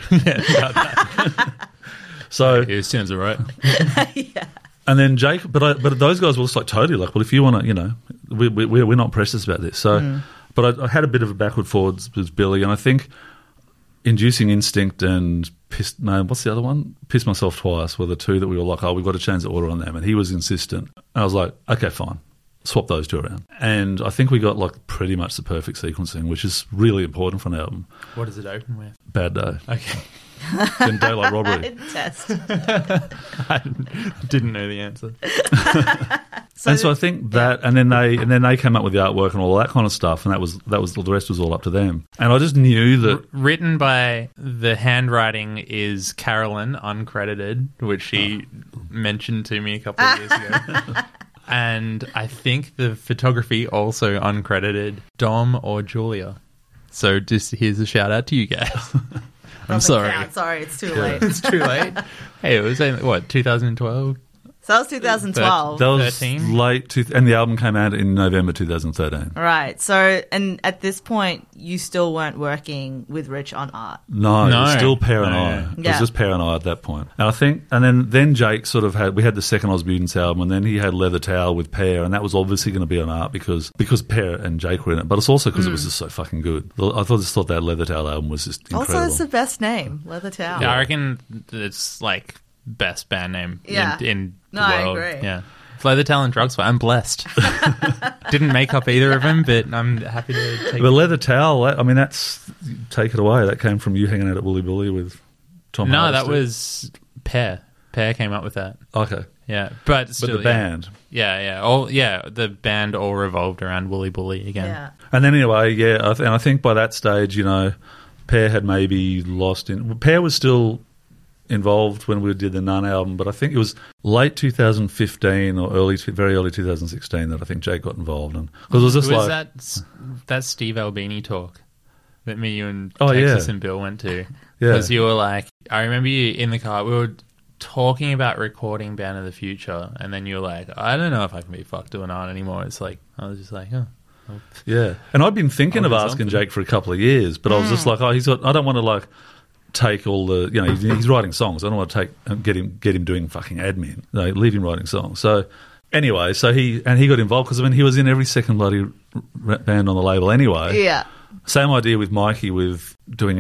So, It sounds all right. and then Jake, but those guys were just like totally like, well, if you want to, you know, we're not precious about this. So, but I had a bit of a backward forwards with Billy, and I think Inducing Instinct and what's the other one? Piss Myself Twice were the two that we were like, we've got to change the order on them. And he was insistent. And I was like, okay, fine. Swap those two around. And I think we got like pretty much the perfect sequencing, which is really important for an album. What does it open with? Bad Day. Okay. Then Daylight Robbery. Test. I didn't know the answer. And so I think that, and then they came up with the artwork and all that kind of stuff, and that was the rest was all up to them. And I just knew that Written by, the handwriting is Carolyn, uncredited, which she mentioned to me a couple of years ago. And I think the photography also uncredited, Dom or Julia. So just here's a shout out to you guys. I'm sorry. Sorry, it's too late. It's too late. Hey, it was, 2012? So that was 2012. that was 13? late, and the album came out in November 2013. Right. So, and at this point, you still weren't working with Rich on art. No, it was still Per and No. I. It Yeah. was just Per and I at that point. And I think, and then Jake sort of we had the second Ozmutants album, and then he had Leather Towel with Per, and that was obviously going to be on art because Per and Jake were in it, but it's also because it was just so fucking good. I just thought that Leather Towel album was just incredible. Also, it's the best name, Leather Towel. Yeah, I reckon it's like best band name Yeah. in the No, I world. agree. Yeah. Leather Towel and Drugs. I'm blessed. Didn't make up either of them, but I'm happy to take But Leather Towel, I mean, take it away. That came from you hanging out at Woolly Bully with Tom No, Hardesty. that was Per. Per came up with that. Okay. Yeah, but still, But the band. Yeah, the band all revolved around Woolly Bully again. Yeah. And then anyway, and I think by that stage, Per had maybe lost in... Per was still involved when we did the Nun album, but I think it was late 2015 or very early 2016 that I think Jake got involved in. Because it was just Was that Steve Albini talk that me, you, and Oh, Texas yeah. and Bill went to? Yeah. Because you were like, I remember you in the car, we were talking about recording Band of the Future, and then you were like, I don't know if I can be fucked doing art anymore. It's like, I was just like, oh. Yeah. And I'd been thinking of I'll do asking something. Jake for a couple of years, but I was just like, I don't want to take all the, he's writing songs. I don't want to get him doing fucking admin. No, leave him writing songs. So anyway, he got involved because he was in every second bloody band on the label anyway. Yeah. Same idea with Mikey with doing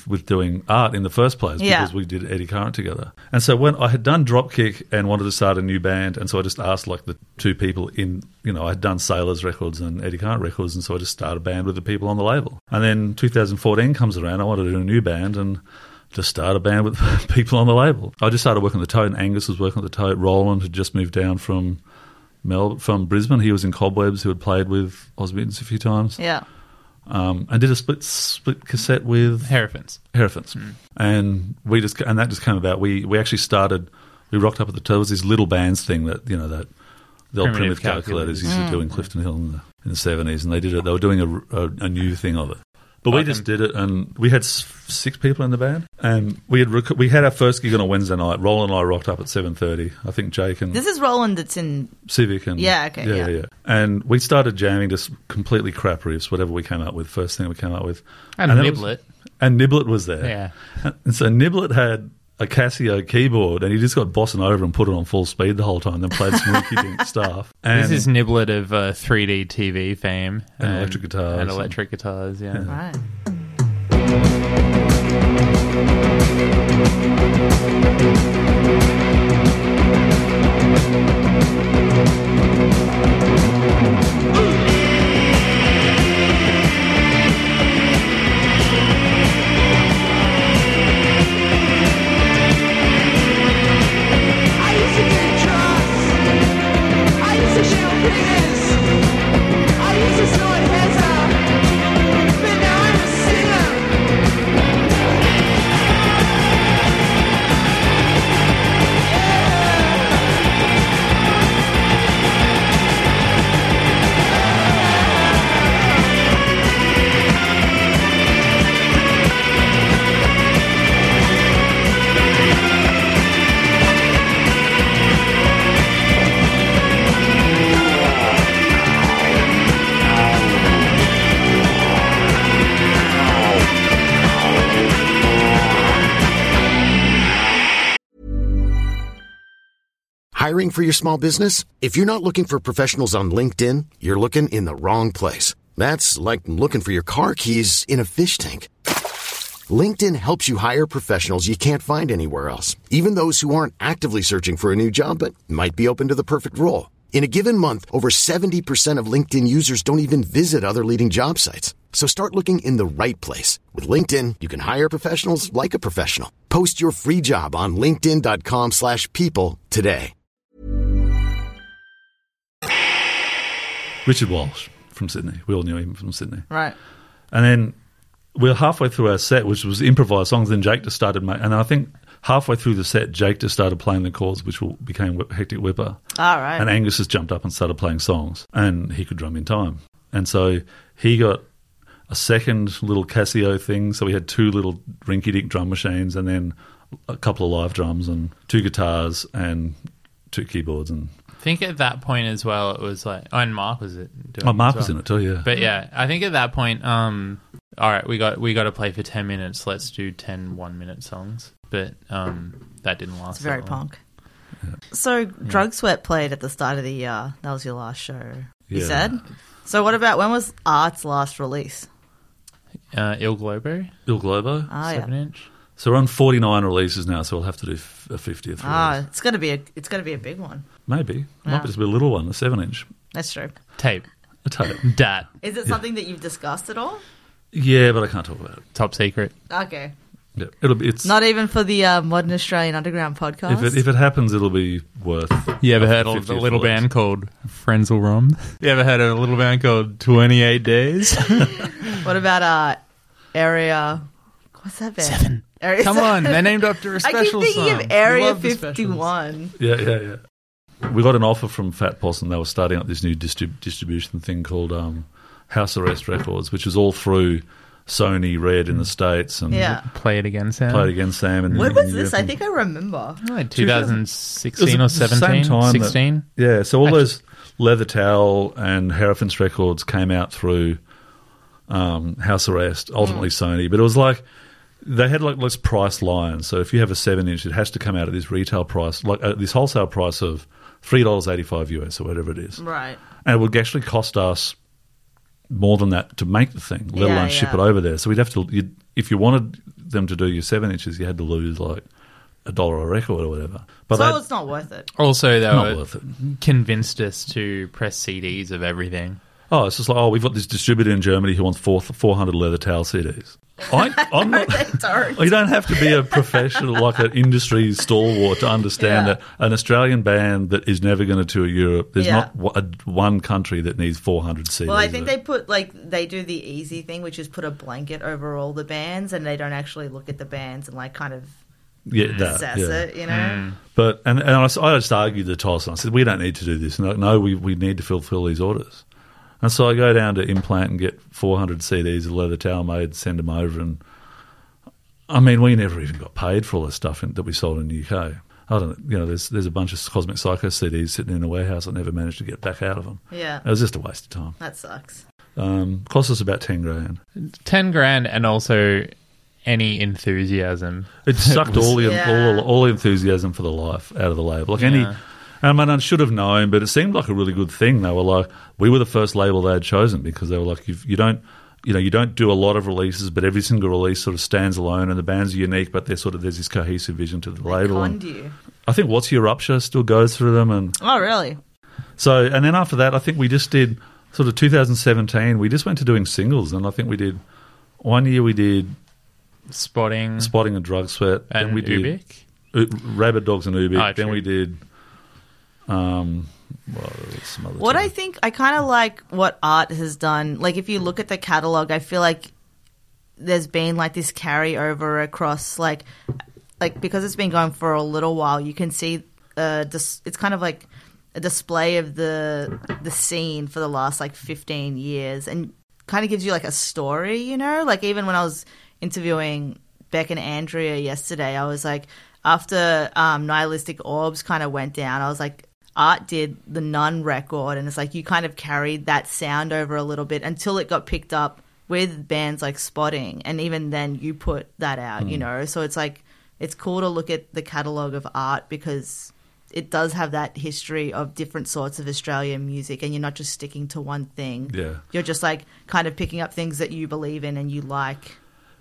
art in the first place Yeah. because we did Eddie Current together. And so when I had done Dropkick and wanted to start a new band, and so I just asked the two people I had done Sailors Records and Eddie Current Records, and so I just started a band with the people on the label. And then 2014 comes around, I wanted to do a new band and just start a band with people on the label. I just started working at the Tote, and Angus was working at the Tote. Roland had just moved down from Brisbane. He was in Cobwebs, who had played with Ozmutants a few times. Yeah. And did a split cassette with Hierophants. And that just came about. We actually started. We rocked up at the There was this little bands thing that the old primitive calculators used to do in Clifton Hill in the 70s, and they did it. They were doing a new thing of it. But we just did it, and we had 6 people in the band, and we had our first gig on a Wednesday night. Roland and I rocked up at 7:30. I think Jake and This is Roland that's in... Civic and Yeah, okay, yeah. And we started jamming just completely crap riffs, whatever we came up with. First thing we came up with, And then Niblet. Niblet was there. Yeah. And so Niblet had a Casio keyboard, and he just got bossing over and put it on full speed the whole time, then played some rinky-dink stuff. And This is Niblet of 3D TV fame. And electric guitars. And electric guitars, yeah. Right. I used to get drugs. I used to share penis. I used to snort heads up. But now I'm a sinner. Hiring for your small business? If you're not looking for professionals on LinkedIn, you're looking in the wrong place. That's like looking for your car keys in a fish tank. LinkedIn helps you hire professionals you can't find anywhere else, even those who aren't actively searching for a new job but might be open to the perfect role. In a given month, over 70% of LinkedIn users don't even visit other leading job sites. So start looking in the right place. With LinkedIn, you can hire professionals like a professional. Post your free job on linkedin.com/people today. Richard Walsh from Sydney. We all knew him from Sydney. Right. And then we were halfway through our set, which was improvised songs. Then Jake just started and I think halfway through the set, Jake just started playing the chords, which became Hectic Whipper. All right. And Angus just jumped up and started playing songs, and he could drum in time. And so he got a second little Casio thing. So we had two little rinky-dink drum machines, and then a couple of live drums and two guitars and two keyboards. And I think at that point as well, it was like, oh, and Mark was it? Mark was in it too, yeah. But yeah, I think at that point, all right, we got to play for 10 minutes. Let's do 10 1-minute songs. But that didn't last. It's very that long. punk. Yeah. So Drug Sweat played at the start of the year. That was your last show, you said? So what about, when was Art's last release? Il Globo. Il Globo. 7-inch. So we're on 49 releases now, so we'll have to do a 50th release. It's got to be a big one. Maybe. Might just be a little one, a 7-inch. That's true. Tape. A tape. Dat. Is it something that you've discussed at all? Yeah, but I can't talk about it. Top secret. Okay. Yeah, it's not even for the Modern Australian Underground podcast. If it happens, it'll be worth. You ever heard of a little band called Frenzel Rom? You ever heard of a little band called 28 Days? What about Area? What's that band? 7. Area Come 7. on, they're named after a special I keep thinking song. of Area 51. Yeah. We got an offer from Fat Possum. They were starting up this new distribution thing called House Arrest Records, which is all through Sony, Red in the States, and Play It Again, Sam. And when was this? I think I remember. Like 2016 or 17? Same time 16? So all those Leather Towel and Hierophants records came out through House Arrest, ultimately Sony. But it was like they had like this price line. So if you have a 7-inch, it has to come out at this retail price, like this wholesale price of $3.85 US or whatever it is. Right. And it would actually cost us more than that to make the thing, let alone ship it over there. So we'd have to, if you wanted them to do your 7-inches, you had to lose like $1 a record or whatever. But so it's not worth it. Also, they not worth it. Convinced us to press CDs of everything. Oh, it's just like, we've got this distributor in Germany who wants 400 Leather Towel CDs. I'm not, they don't. You don't have to be a professional, like an industry stalwart, to understand that an Australian band that is never going to tour Europe, there's not one country that needs 400 CDs. Well, I think they do the easy thing, which is put a blanket over all the bands, and they don't actually look at the bands and like kind of assess it, you know? But and I just argued the toss, and I said, we don't need to do this. No, we need to fulfill these orders. And so I go down to Implant and get 400 CDs of Leather Towel made, send them over. And I mean, we never even got paid for all the stuff that we sold in the UK. I don't know, there's a bunch of Cosmic Psycho CDs sitting in a warehouse. I never managed to get back out of them. Yeah. It was just a waste of time. That sucks. Cost us about $10,000. $10,000 and also any enthusiasm. It sucked all the enthusiasm for the life out of the label. I should have known, but it seemed like a really good thing. They were like, we were the first label they had chosen, because they were like, you don't do a lot of releases, but every single release sort of stands alone, and the bands are unique, but there's this cohesive vision to the label. Conned you. I think What's Your Rupture still goes through them, and oh really? So, and then after that, I think we just did sort of 2017. We just went to doing singles, and I think we did 1 year. We did Spotting and Drug Sweat, and then we Ubik, Rabid Dogs and Ubik. Oh, then we did. What I think, I kind of like what Art has done. Like, if you look at the catalog, I feel like there's been like this carryover across like because it's been going for a little while. You can see it's kind of like a display of the scene for the last like 15 years, and kind of gives you like a story. You know, like even when I was interviewing Beck and Andrea yesterday, I was like, after Nihilistic Orbs kind of went down, I was like, Art did the Nun record, and it's like you kind of carried that sound over a little bit until it got picked up with bands like Spotting, and even then you put that out, you know? So it's like, it's cool to look at the catalogue of Art, because it does have that history of different sorts of Australian music, and you're not just sticking to one thing. Yeah. You're just like kind of picking up things that you believe in and you like.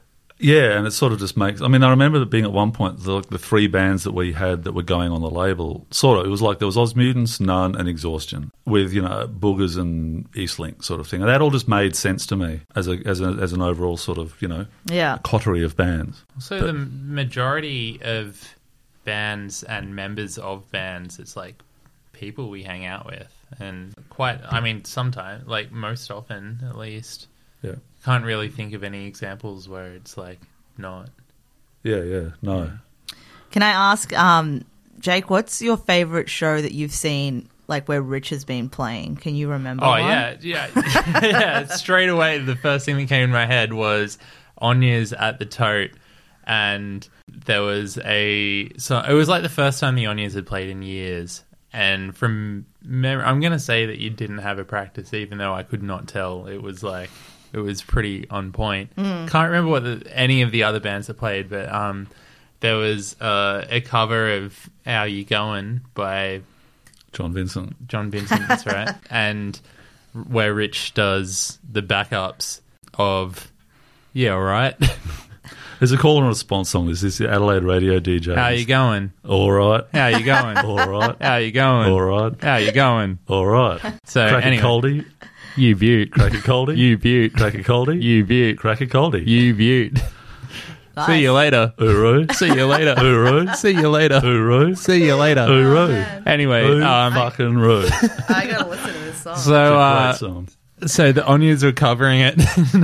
Yeah, and it sort of just makes... I mean, I remember that being at one point, the 3 bands that we had that were going on the label, sort of, it was like there was Ozmutants, None, and Exhaustion, with, Boogers and Eastlink sort of thing. And that all just made sense to me as an overall sort of, coterie of bands. So the majority of bands and members of bands, it's like people we hang out with. And sometimes, like most often at least. Yeah. Can't really think of any examples where it's like not. Yeah, no. Can I ask, Jake, what's your favourite show that you've seen, like where Rich has been playing? Can you remember? Oh, one? yeah. Yeah, straight away, the first thing that came in my head was Onya's at the Tote, and there was so it was like the first time the Onyas had played in years. And from memory, I'm going to say that you didn't have a practice, even though I could not tell. It was pretty on point. Can't remember what any of the other bands that played, but there was a cover of How You Going by John Vincent. That's right. And where Rich does the backups of Yeah, All Right. There's a call and response song. This is the Adelaide radio DJ. How you going? All right. How you going? All right. How you going? All right. How you going? All right. So Cracky anyway. Coldy. You beaut. Cracky Coldy. You beaut. Cracky Coldy. You beaut. Cracky Coldy. You beaut. Nice. See you later. Uru. See you later. Uru. See you later. Uru. See you later. Uru. Anyway, fucking Ru. I gotta listen to this song. Great song. So the Onyas were covering it,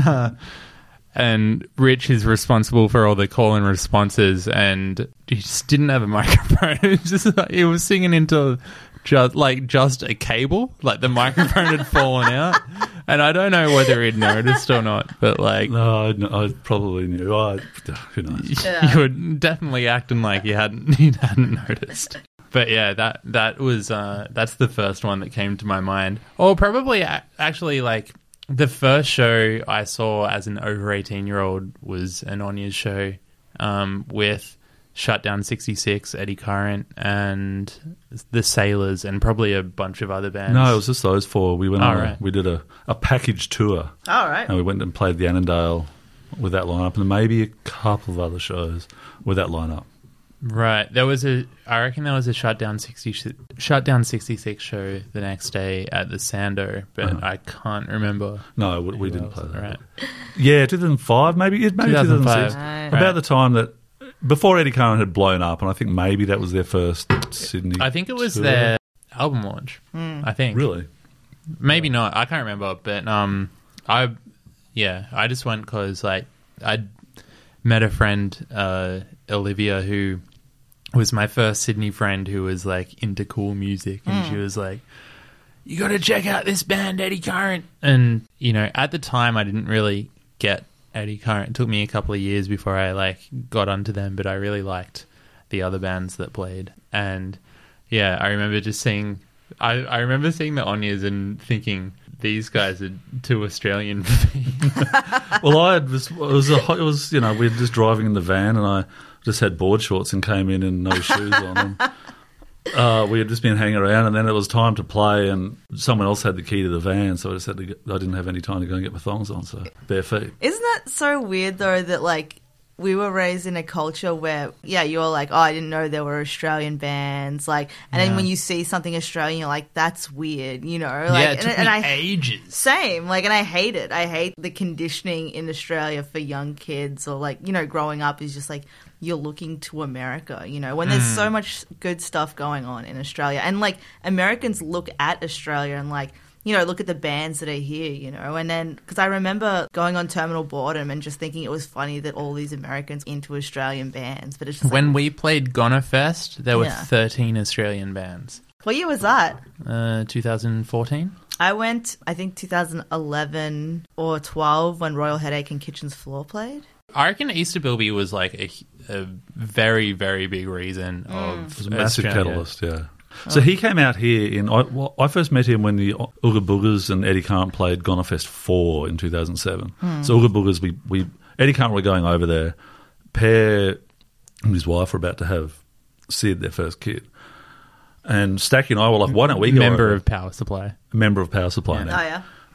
and Rich is responsible for all the call and responses, and he just didn't have a microphone. It was just like, he was singing into just a cable, like the microphone had fallen out, and I don't know whether he'd noticed or not, but like, No, I probably knew. Who knows? Yeah. you were definitely acting like you hadn't noticed. But yeah, that was that's the first one that came to my mind. Or probably actually like the first show I saw as an over 18-year-old was an Onya's show with Shutdown 66, Eddie Current, and the Sailors, and probably a bunch of other bands. No, it was just those 4. We went right. we did a package tour. All right. And we went and played the Annandale with that lineup, and maybe a couple of other shows with that lineup. Right. I reckon there was a Shutdown 66 show the next day at the Sando, but I can't remember. No, we didn't play that. Right. Yeah, 2005, maybe 2006. Right. About the time that, before Eddie Current had blown up, and I think maybe that was their first Sydney I think it was tour. their album launch. I think. Really? Maybe not. I can't remember, but I just went because like I met a friend, Olivia, who was my first Sydney friend who was like into cool music, and she was like, "You got to check out this band, Eddie Current." And at the time, I didn't really get Eddie Current. It took me a couple of years before I like got onto them, but I really liked the other bands that played. And yeah, I remember just seeing. I remember seeing the Onyas and thinking, these guys are too Australian for me. Well, it was we were just driving in the van, and I just had board shorts and came in and no shoes on. And, we had just been hanging around, and then it was time to play, and someone else had the key to the van, so I just had to I didn't have any time to go and get my thongs on, so bare feet. Isn't that so weird, though, that, like, we were raised in a culture where, you were like, oh, I didn't know there were Australian bands, like, and then when you see something Australian, you're like, that's weird, Like, yeah, it took me ages. Same, like, and I hate it. I hate the conditioning in Australia for young kids, or like, growing up is just like, you're looking to America, when there's so much good stuff going on in Australia. And, like, Americans look at Australia and, like, look at the bands that are here, and then, because I remember going on Terminal Boredom and just thinking it was funny that all these Americans into Australian bands, but it's just when we played Goner Fest, there were 13 Australian bands. What year was that? 2014. I went, I think 2011 or 12 when Royal Headache and Kitchen's Floor played. I reckon Easter Bilby was like a very, very big reason of It was a massive Australia. catalyst, yeah. So he came out here I first met him when the Ooga Boogers and Eddie Current played Goner Fest 4 in 2007. So Ooga Boogers, Eddie Current were going over there. Per and his wife were about to have Sid, their first kid. And Stacky and I were like, why don't we go Member over? of Power Supply. Member of Power Supply Oh, now. yeah.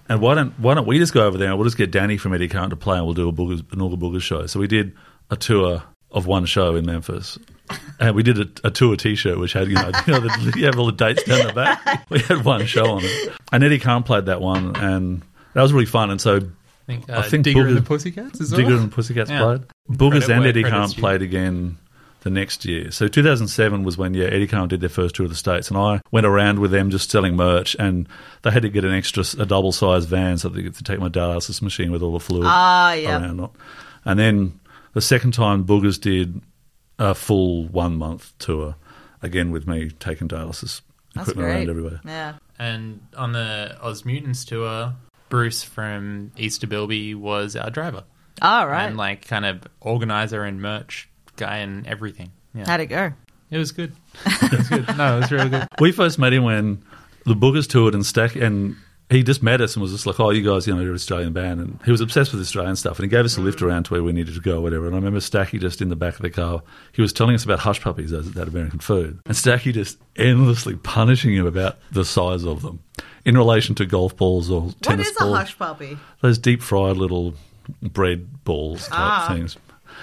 And why don't we just go over there and we'll just get Danny from Eddie Current to play and we'll do an Ooga Booga show. So we did a tour of one show in Memphis. And we did a tour T-shirt which had, you have all the dates down the back. We had one show on it. And Eddie Current played that one and that was really fun. And so I think Digger and the Pussycats as well? Digger and the Pussycats played. Boogers and Eddie Current played again the next year. So 2007 was when, Eddie Current did their first tour of the States, and I went around with them just selling merch, and they had to get a double-sized van so they could take my dialysis machine with all the fluid around it. And then the second time, Boogers did a full 1 month tour, again with me taking dialysis equipment around everywhere. Yeah. And on the Oz Mutants tour, Bruce from Easter Bilby was our driver. Oh, right. And kind of organizer and merch guy and everything. Yeah. How'd it go? It was good. It was good. No, it was really good. We first met him when the Boogers toured and he just met us and was just like, oh, you guys, you're an Australian band. And he was obsessed with Australian stuff. And he gave us a lift around to where we needed to go or whatever. And I remember Stacky just in the back of the car, he was telling us about hush puppies, that American food. And Stacky just endlessly punishing him about the size of them in relation to golf balls or tennis balls. What is a hush puppy? Those deep fried little bread balls type things.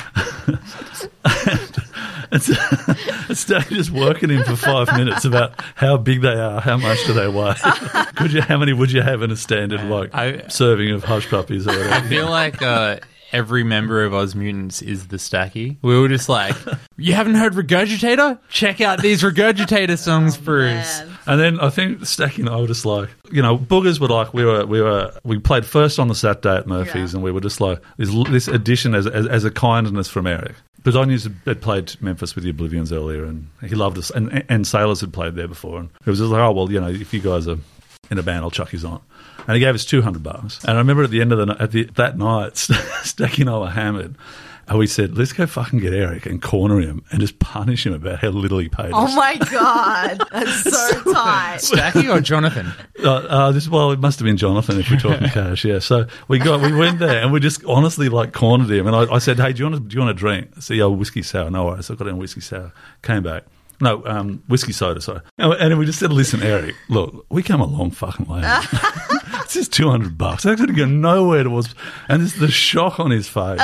and Stacky just working him for 5 minutes about how big they are, how much do they weigh, how many would you have in a standard serving of hush puppies or whatever. I feel like every member of Oz Mutants is the Stacky. We were just like, you haven't heard Regurgitator? Check out these Regurgitator songs, Bruce. And then I think Stacky and I were just like, Boogers were like, we played first on the Saturday at Murphy's, and we were just like, this addition as a kindness from Eric. Because I had played Memphis with the Oblivions earlier, and he loved us, and Sailors had played there before, and it was just like, oh, well, if you guys are in a band, I'll chuck his on. And he gave us $200. And I remember at the end of that night, Stacky and I were hammered. And we said, let's go fucking get Eric and corner him and just punish him about how little he paid us. Oh, my God. That's so tight. Stacky or Jonathan? It must have been Jonathan if we're talking cash, yeah. So we went there and we just honestly cornered him. And I said, hey, do you want a drink? I said, yeah, whiskey sour. No worries. I got in whiskey sour. Came back. No, whiskey soda, sorry. And we just said, listen, Eric, look, we come a long fucking way. It's just $200. I couldn't go nowhere towards, and this the shock on his face.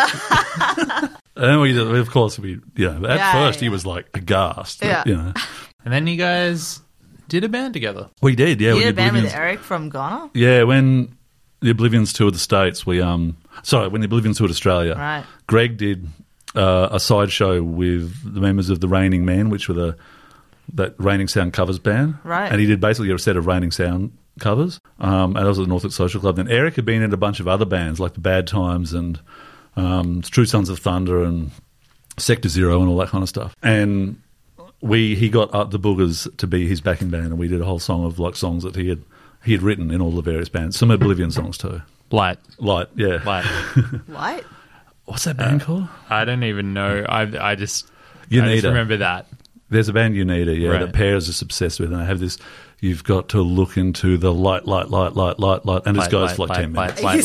And we of course, at first he was like aghast. Yeah. And then you guys did a band together. We did, yeah. You did a band with Eric from Ghana? Yeah, when the Oblivions toured the States, when the Oblivions toured Australia, right. Greg did a sideshow with the members of the Raining Men, which were that Raining Sound covers band. Right. And he did basically a set of Raining Sound covers. And that was at the Norfolk Social Club. Then Eric had been in a bunch of other bands like the Bad Times and True Sons of Thunder and Sector Zero and all that kind of stuff. And he got the Boogers to be his backing band, and we did a whole song of songs that he had written in all the various bands. Some Oblivion songs too. Light, yeah. Light? What's that band called? I don't even know. I just Unita. Remember that. There's a band, Unita, yeah, right. that Pear's just obsessed with, and they have this, you've got to look into the light, and it goes for 10 minutes. Light.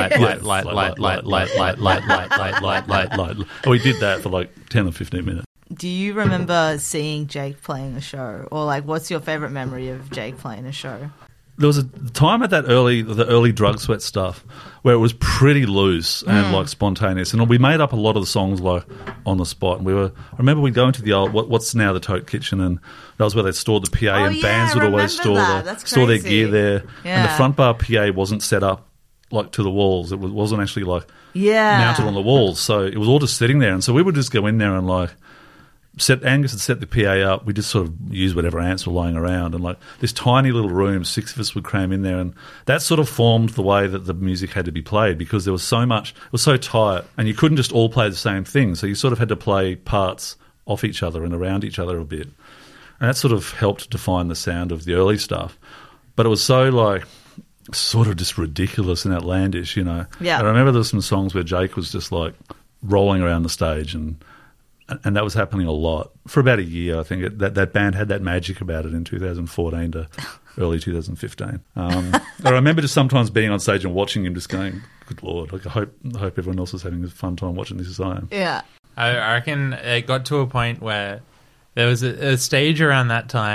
We did that for 10 or 15 minutes. Do you remember seeing Jake playing a show? Or what's your favourite memory of Jake playing a show? There was a time at the early Drug Sweat stuff where it was pretty loose and spontaneous, and we made up a lot of the songs on the spot. And I remember we'd go into the old what's now the Tote Kitchen, and that was where they stored the PA, and bands would always store their gear there. Yeah. And the front bar PA wasn't set up to the walls; it wasn't actually mounted on the walls, so it was all just sitting there. And so we would just go in there and Angus had set the PA up. We just sort of used whatever amps were lying around, and this tiny little room, 6 of us would cram in there, and that sort of formed the way that the music had to be played, because there was so much, it was so tight, and you couldn't just all play the same thing, so you sort of had to play parts off each other and around each other a bit, and that sort of helped define the sound of the early stuff. But it was so sort of just ridiculous and outlandish, Yeah. And I remember there were some songs where Jake was just rolling around the stage, and that was happening a lot for about a year. I think that band had that magic about it in 2014 to early 2015. I remember just sometimes being on stage and watching him, just going, "Good Lord! I hope everyone else is having a fun time watching this as I am." Yeah, I reckon it got to a point where there was a stage around that time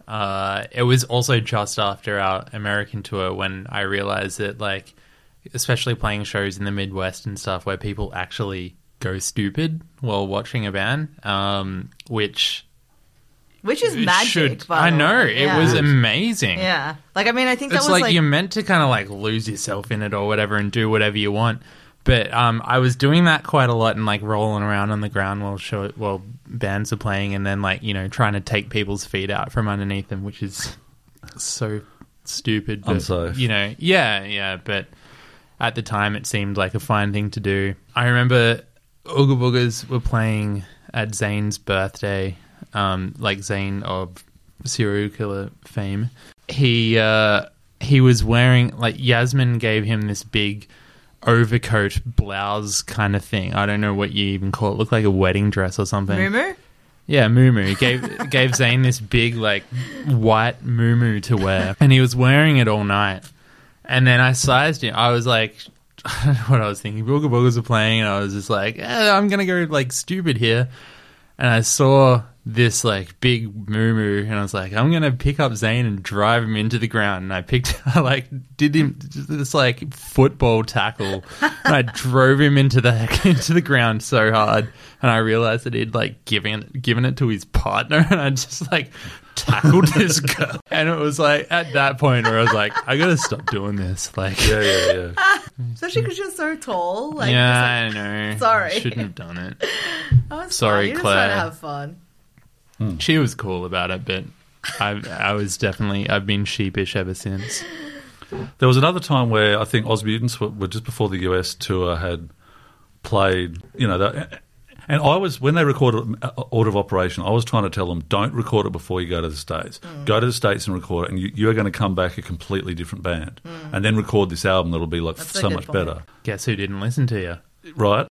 It was also just after our American tour when I realized that, like, especially playing shows in the Midwest and stuff where people actually go stupid while watching a band, which is magic. I know. It was amazing. Yeah. Like, I mean, I think that it's was like you're meant to kind of like lose yourself in it or whatever and do whatever you want. But I was doing that quite a lot and like rolling around on the ground while bands are playing, and then like, you know, trying to take people's feet out from underneath them, which is so stupid. But, unsafe. You know, yeah. But at the time, it seemed like a fine thing to do. I remember Ooga Boogers were playing at Zayn's birthday, like Zayn of serial killer fame. He was wearing, like, Yasmin gave him this big overcoat blouse kind of thing. I don't know what you even call it. Looked like a wedding dress or something. Muumuu? Yeah, muumuu. Gave Zayn this big, like, white muumuu to wear, and he was wearing it all night. And then I sized him. I was like, I don't know what I was thinking. Ooga Boogers were playing, and I was just like, I'm gonna go like stupid here. And I saw this like big muumuu, and I was like, I'm gonna pick up Zayn and drive him into the ground. And I did him this like football tackle, and I drove him into the ground so hard. And I realized that he'd like given it to his partner, and I just like tackled this girl. And it was like at that point where I was like, I gotta stop doing this. Like, Yeah. Especially because you're so tall. Like, yeah, I know. Sorry. I shouldn't have done it. Oh, Sorry, You're Claire. just trying to have fun. She was cool about it, but I've been sheepish ever since. There was another time where I think Oz Mutants were just before the US tour had played, you know, and I was, when they recorded Order of Operation, I was trying to tell them, don't record it before you go to the States. Go to the States and record it, and you are going to come back a completely different band. And then record this album that'll be like so much better. Guess who didn't listen to you? Right?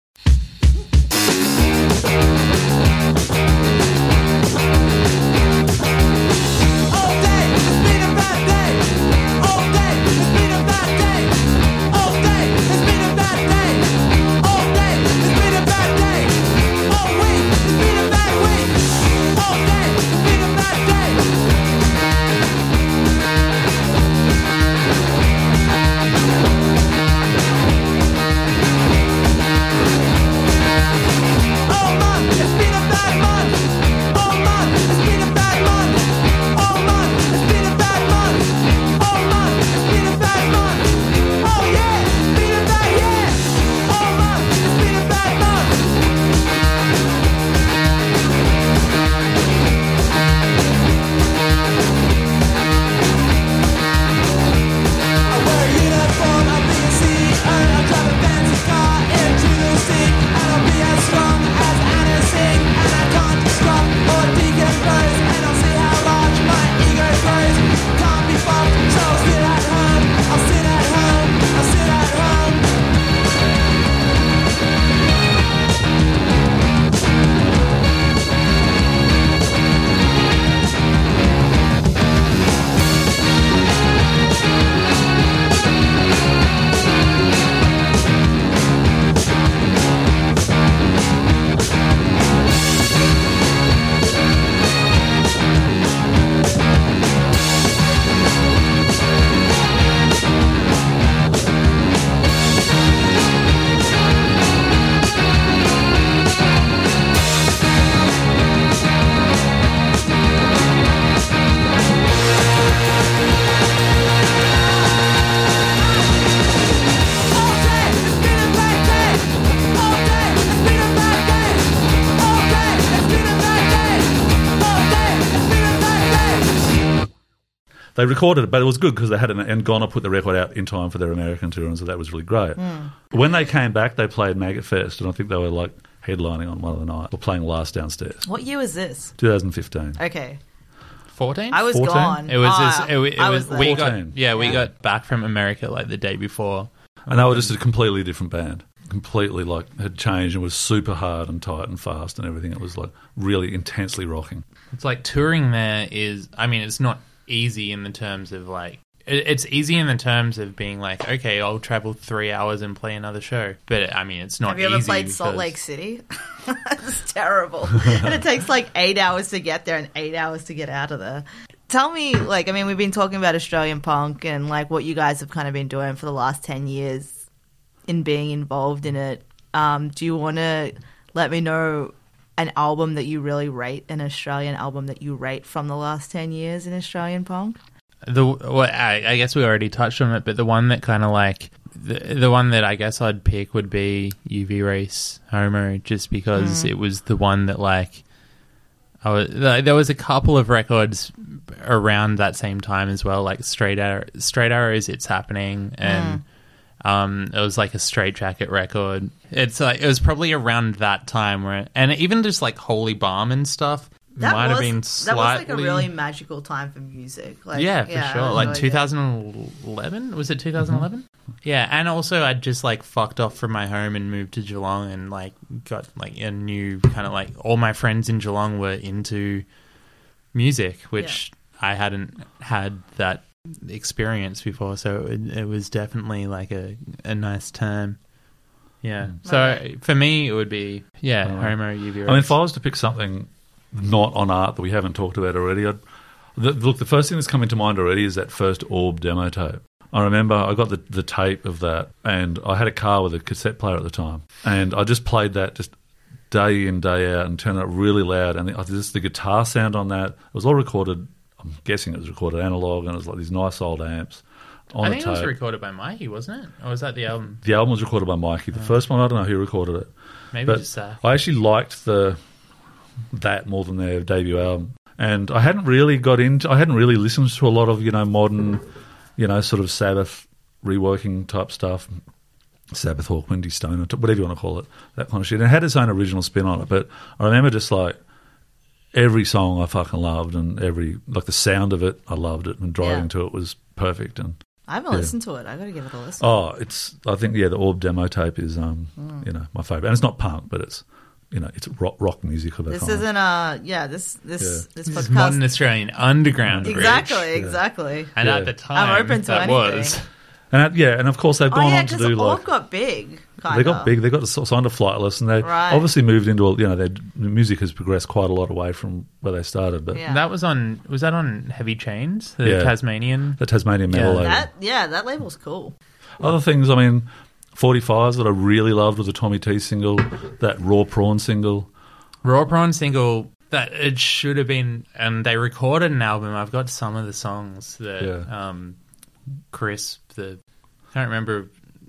They recorded it, but it was good because they had and Goner put the record out in time for their American tour, and so that was really great. When they came back, they played Maggot Fest, and I think they were like headlining on one of the nights, or playing Last Downstairs. What year was this? 2015. Okay. 14? I was 14? gone. It was I was there. we 14. we got back from America like the day before. And they were just a completely different band. Completely like had changed and was super hard and tight and fast and everything. It was like really intensely rocking. It's like touring there is, I mean, it's not easy in the terms of like, it's easy in the terms of being like, okay, I'll travel 3 hours and play another show. But I mean, it's not easy. Have you ever played Salt Lake City? It's terrible. And it takes like 8 hours to get there and 8 hours to get out of there. Tell me, like, I mean, we've been talking about Australian punk and like what you guys have kind of been doing for the last 10 years in being involved in it. Do you want to let me know an album that you really rate, an Australian album that you rate from the last 10 years in Australian punk? I guess we already touched on it, but the one that kind of like the one that I guess I'd pick would be UV Race Homo, just because it was the one that like there was a couple of records around that same time as well, like Straight Arrows, It's Happening, and it was like a Straight Jacket record. It's like it was probably around that time where, and even just like Holy Bomb and stuff. Might have been slightly... That was like a really magical time for music. Like, yeah, for sure. Like really 2011? Was it 2011? Mm-hmm. Yeah, and also I'd just like fucked off from my home and moved to Geelong and like got like a new kind of like all my friends in Geelong were into music, which I hadn't had that experience before. So it was definitely like a nice time. Yeah. So for me, it would be, Homo, UV Race. I mean, if I was to pick something not on art that we haven't talked about already, the first thing that's come into mind already is that first Orb demo tape. I remember I got the tape of that, and I had a car with a cassette player at the time, and I just played that just day in, day out and turned it up really loud, and the guitar sound on that, it was all recorded, I'm guessing it was recorded analog, and it was like these nice old amps. I think it was recorded by Mikey, wasn't it? Or was that the album? The album was recorded by Mikey. The first one, I don't know who recorded it. Maybe just Zach. I actually liked that more than their debut album, and I hadn't really listened to a lot of modern, sort of Sabbath reworking type stuff, Sabbath, Hawkwind, Stoner, whatever you want to call it, that kind of shit. And it had its own original spin on it, but I remember just like every song I fucking loved, and the sound of it, I loved it, and driving to it was perfect. And I haven't listened to it. I got to give it a listen. Oh, I think the Orb demo tape is my favorite, and it's not punk, but it's. It's rock music of that This kind. Isn't this podcast. Modern Australian underground. Exactly. And at the time, I'm open to that anything. was. And of course they've gone on to do Orb got big. They got big. They got signed to Flightless, and they obviously moved into their music has progressed quite a lot away from where they started. But that was that on Heavy Chains, the Tasmanian metal label. That label's cool. Other things, I mean. 45s that I really loved was a Tommy T single, that Raw Prawn single. That it should have been, and they recorded an album. I've got some of the songs that Chris, I can't remember.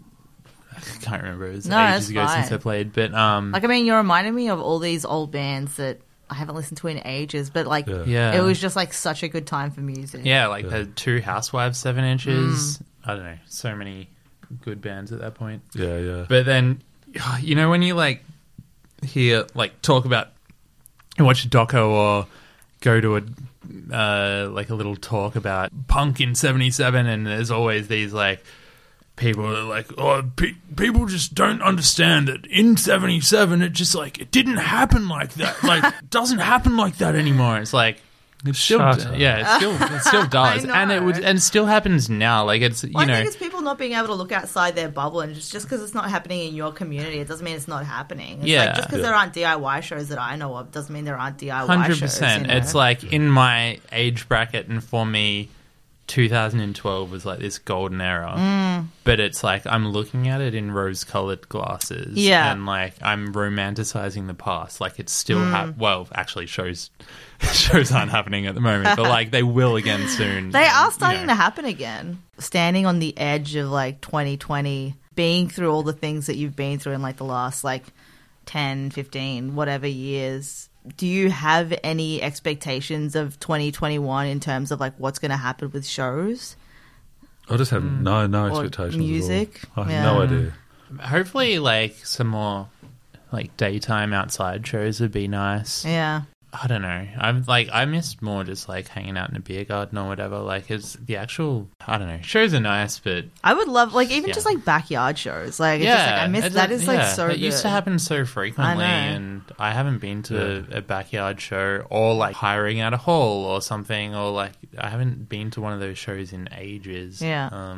It was ages ago since I played, but you're reminding me of all these old bands that I haven't listened to in ages, but it was just like such a good time for music. Yeah, the two Housewives 7 inches. I don't know, so many good bands at that point. Yeah. But then, when you hear talk about, you watch a doco or go to a little talk about punk in 77, and there's always these people that are people just don't understand that in 77 it just it didn't happen like that. It doesn't happen like that anymore. It's it still does, and it still happens now. I think it's people not being able to look outside their bubble, and just because it's not happening in your community, it doesn't mean it's not happening. It's just because there aren't DIY shows that I know of doesn't mean there aren't DIY shows. 100%. It's in my age bracket, and for me, 2012 was this golden era. But it's I'm looking at it in rose-colored glasses, and I'm romanticizing the past. It's still actually shows aren't happening at the moment, but they will again soon. They are starting to happen again. Standing on the edge of 2020, being through all the things that you've been through in the last 10, 15, whatever years. Do you have any expectations of 2021 in terms of what's going to happen with shows? I just have no expectations. Music? I have no idea. Hopefully, some more daytime outside shows would be nice. Yeah. I don't know. I miss more just hanging out in a beer garden or whatever. It's the actual, I don't know. Shows are nice, but I would love just backyard shows. I miss that. Is so it good. used to happen so frequently, and I haven't been to a backyard show or hiring out a hall or something, or I haven't been to one of those shows in ages. Yeah.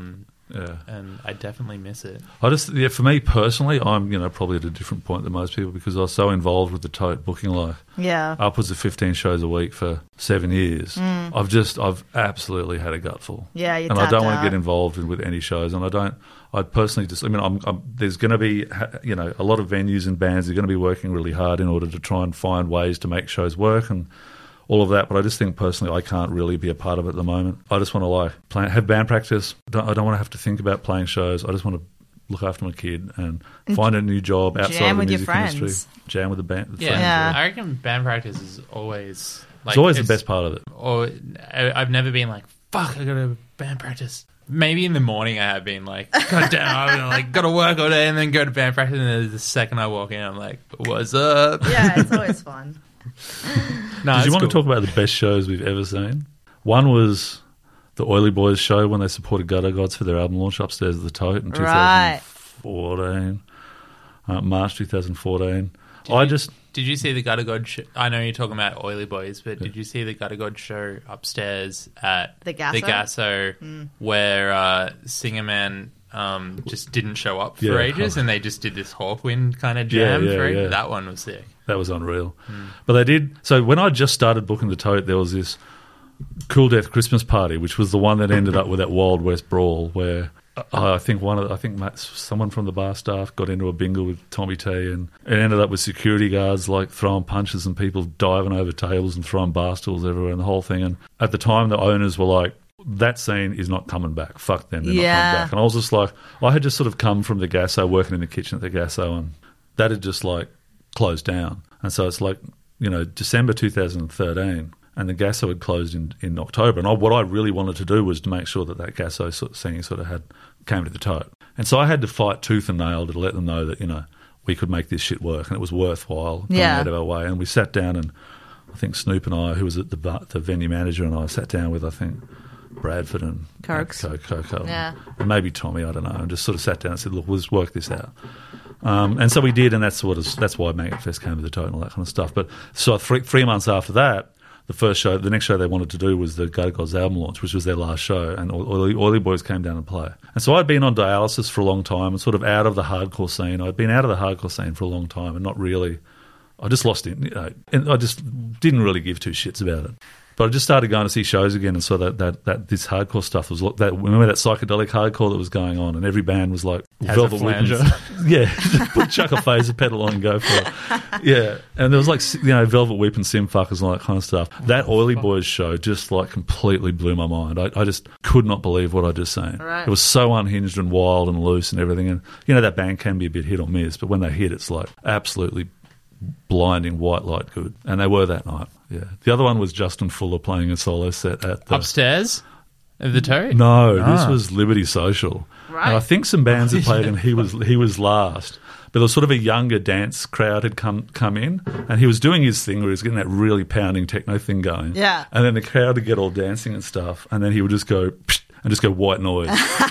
Yeah. And I definitely miss it. For me personally, I'm probably at a different point than most people because I was so involved with the Tote booking upwards of 15 shows a week for 7 years. I've absolutely had a gutful. Yeah, you and I don't want out. to get involved with any shows, and I personally just. I mean, there's going to be a lot of venues and bands are going to be working really hard in order to try and find ways to make shows work and all of that, but I just think personally I can't really be a part of it at the moment. I just want to have band practice. I don't want to have to think about playing shows. I just want to look after my kid and find a new job outside of the music industry. Jam with the band. Yeah, I reckon band practice is always it's always the best part of it. Or I've never been like, fuck, I got to band practice. Maybe in the morning I have been like, God damn, I got to work all day and then go to band practice, and then the second I walk in, I'm like, what's up? Yeah, it's always fun. Did you want to talk about the best shows we've ever seen? One was the Oily Boys show when they supported Gutter Gods for their album launch upstairs at the Tote in 2014, March 2014. Did you see the Gutter God show? I know you're talking about Oily Boys, but did you see the Gutter God show upstairs at the Gasso? Where Singer Man just didn't show up for ages, and they just did this Hawkwind kind of jam for ages? Yeah. That one was sick. That was unreal. But they did... So when I just started booking the Tote, there was this Cool Death Christmas party, which was the one that ended up with that Wild West brawl where I think someone from the bar staff got into a bingle with Tommy T, and it ended up with security guards like throwing punches and people diving over tables and throwing bar stools everywhere and the whole thing. And at the time, the owners were like, that scene is not coming back. Fuck them, they're not coming back. And I was just like, I had just sort of come from the Gasso, working in the kitchen at the Gasso, and that had just like closed down. And so it's like, December 2013, and the Gasso had closed in October. And what I really wanted to do was to make sure that Gasso scene sort of came to the Tote. And so I had to fight tooth and nail to let them know that, we could make this shit work and it was worthwhile going out of our way. And we sat down, and I think Snoop and I, who was the venue manager, and I sat down with, I think, Bradford and Coco, and maybe Tommy, I don't know, and just sort of sat down and said, look, we'll just work this out. And so we did, and that's why Maggot Fest came to the Tote and all that kind of stuff. But so 3 months after that, the next show they wanted to do was the Gutter Gods album launch, which was their last show, and Oily Boys came down and play. And so I'd been on dialysis for a long time and sort of out of the hardcore scene. I'd been out of the hardcore scene for a long time and not really... I just lost it, and I just didn't really give two shits about it. But I just started going to see shows again, and saw that this hardcore stuff was remember that psychedelic hardcore that was going on, and every band was like Velvet Whip, just chuck a phaser pedal on and go for it. And there was like Velvet Whip and Simfuckers and all that kind of stuff. That Oily Boys show just like completely blew my mind. I just could not believe what I just seen. Right. It was so unhinged and wild and loose and everything. And that band can be a bit hit or miss, but when they hit, it's like absolutely blinding white light good, and they were that night. The other one was Justin Fuller playing a solo set at the upstairs of the Tote. No, this was Liberty Social, right? And I think some bands had played, and he was last. But there was sort of a younger dance crowd had come in, and he was doing his thing where he was getting that really pounding techno thing going. Yeah, and then the crowd would get all dancing and stuff, and then he would just go psh, and just go white noise.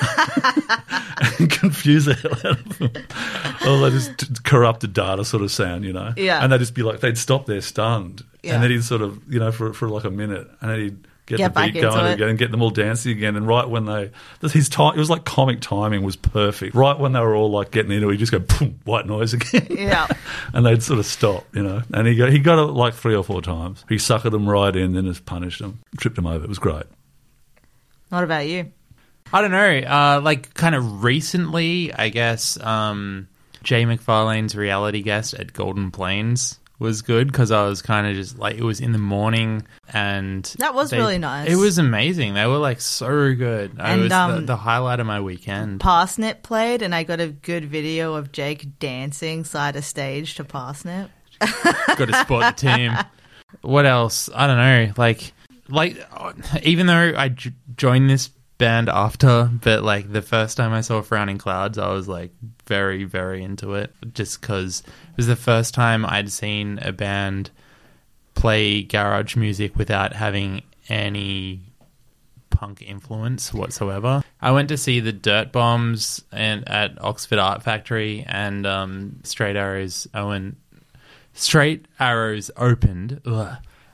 And confuse the hell out of them. Well, they just corrupted data sort of sound, Yeah. And they'd just be like, they'd stop there stunned. Yeah. And then he'd sort of, for like a minute, and then he'd get the beat going again and get them all dancing again. And right when it was like comic timing was perfect. Right when they were all like getting into it, he'd just go, boom, white noise again. Yeah. And they'd sort of stop, And he got it like 3 or 4 times. He suckered them right in, then just punished them, tripped them over. It was great. What about you? I don't know. Like kind of recently, I guess, Jay McFarlane's reality guest at Golden Plains was good because I was kind of just like, it was in the morning, and that was really nice. It was amazing. They were like so good. And it was the highlight of my weekend. Parsnip played, and I got a good video of Jake dancing side of stage to Parsnip. Got to support the team. What else? I don't know. Like even though I joined this band after, but like the first time I saw Frowning Clouds, I was like very, very into it, just because it was the first time I'd seen a band play garage music without having any punk influence whatsoever. I went to see the Dirt Bombs at Oxford Art Factory, and Straight Arrows opened,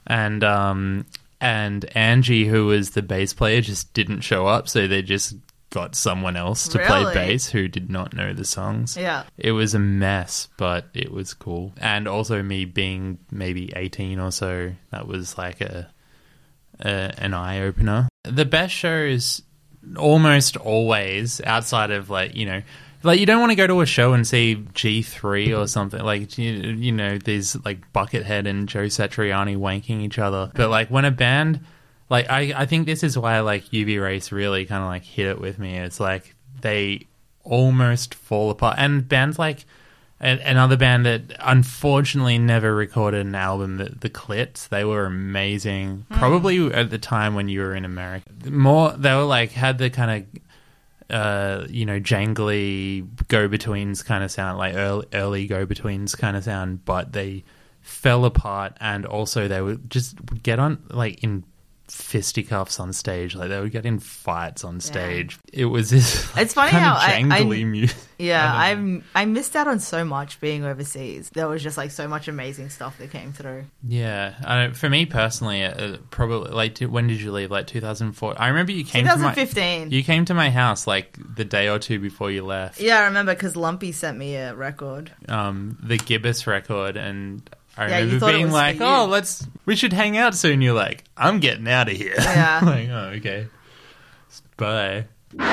and Angie, who was the bass player, just didn't show up, so they just got someone else to Really? play bass who did not know the songs. Yeah. It was a mess, but it was cool. And also me being maybe 18 or so, that was like an eye-opener. The best shows almost always, outside of like, you know, like you don't want to go to a show and see G3 or something. Like, you know, there's like Buckethead and Joe Satriani wanking each other. But like when a band... Like, I think this is why, like, UV Race really kind of, like, hit it with me. It's like they almost fall apart. And bands like another band that unfortunately never recorded an album, the Clits, they were amazing. Probably at the time when you were in America. They were, like, had the kind of, you know, jangly go-betweens kind of sound, like early go-betweens kind of sound, but they fell apart, and also they would just get on, like, in fisticuffs on stage. Like they would get in fights on stage. It was this It's funny kind how of jangly music. I missed out on so much being overseas. There was just like so much amazing stuff that came through. Yeah, for me personally, probably like when did you leave? Like 2004. I remember you came 2015. You came to my house like the day or two before you left. Yeah, I remember because Lumpy sent me a record. The Gibbous record, and I Yeah, you remember thought it being was like, for you. "Oh, we should hang out soon." You're like, "I'm getting out of here." Yeah. Like, oh, okay, bye.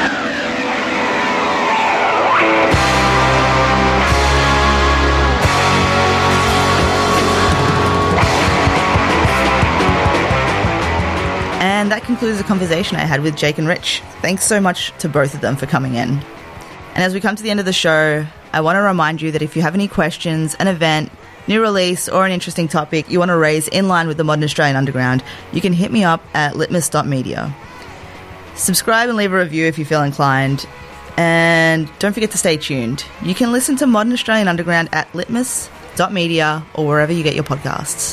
And that concludes the conversation I had with Jake and Rich. Thanks so much to both of them for coming in. And as we come to the end of the show, I want to remind you that if you have any questions, an event, new release, or an interesting topic you want to raise in line with the Modern Australian Underground, you can hit me up at litmus.media. Subscribe and leave a review if you feel inclined. And don't forget to stay tuned. You can listen to Modern Australian Underground at litmus.media or wherever you get your podcasts.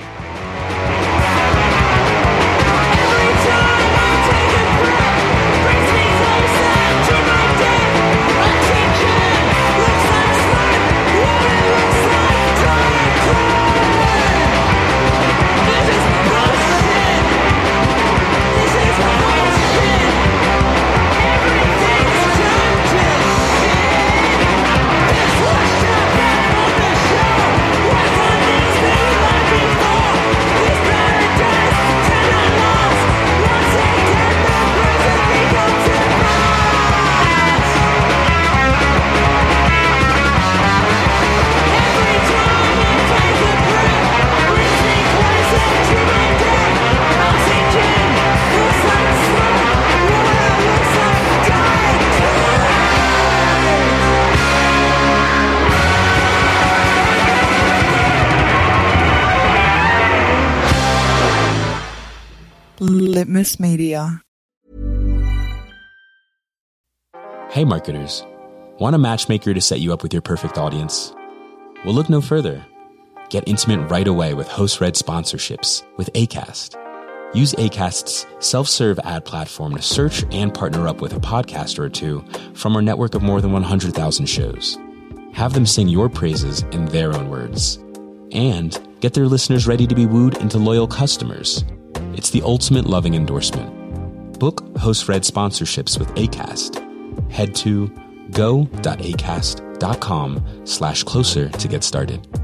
Litmus Media. Hey marketers, want a matchmaker to set you up with your perfect audience? Well, look no further. Get intimate right away with host-read sponsorships with Acast. Use Acast's self-serve ad platform to search and partner up with a podcaster or two from our network of more than 100,000 shows. Have them sing your praises in their own words. And get their listeners ready to be wooed into loyal customers. It's the ultimate loving endorsement. Book host-read sponsorships with Acast. Head to go.acast.com/closer to get started.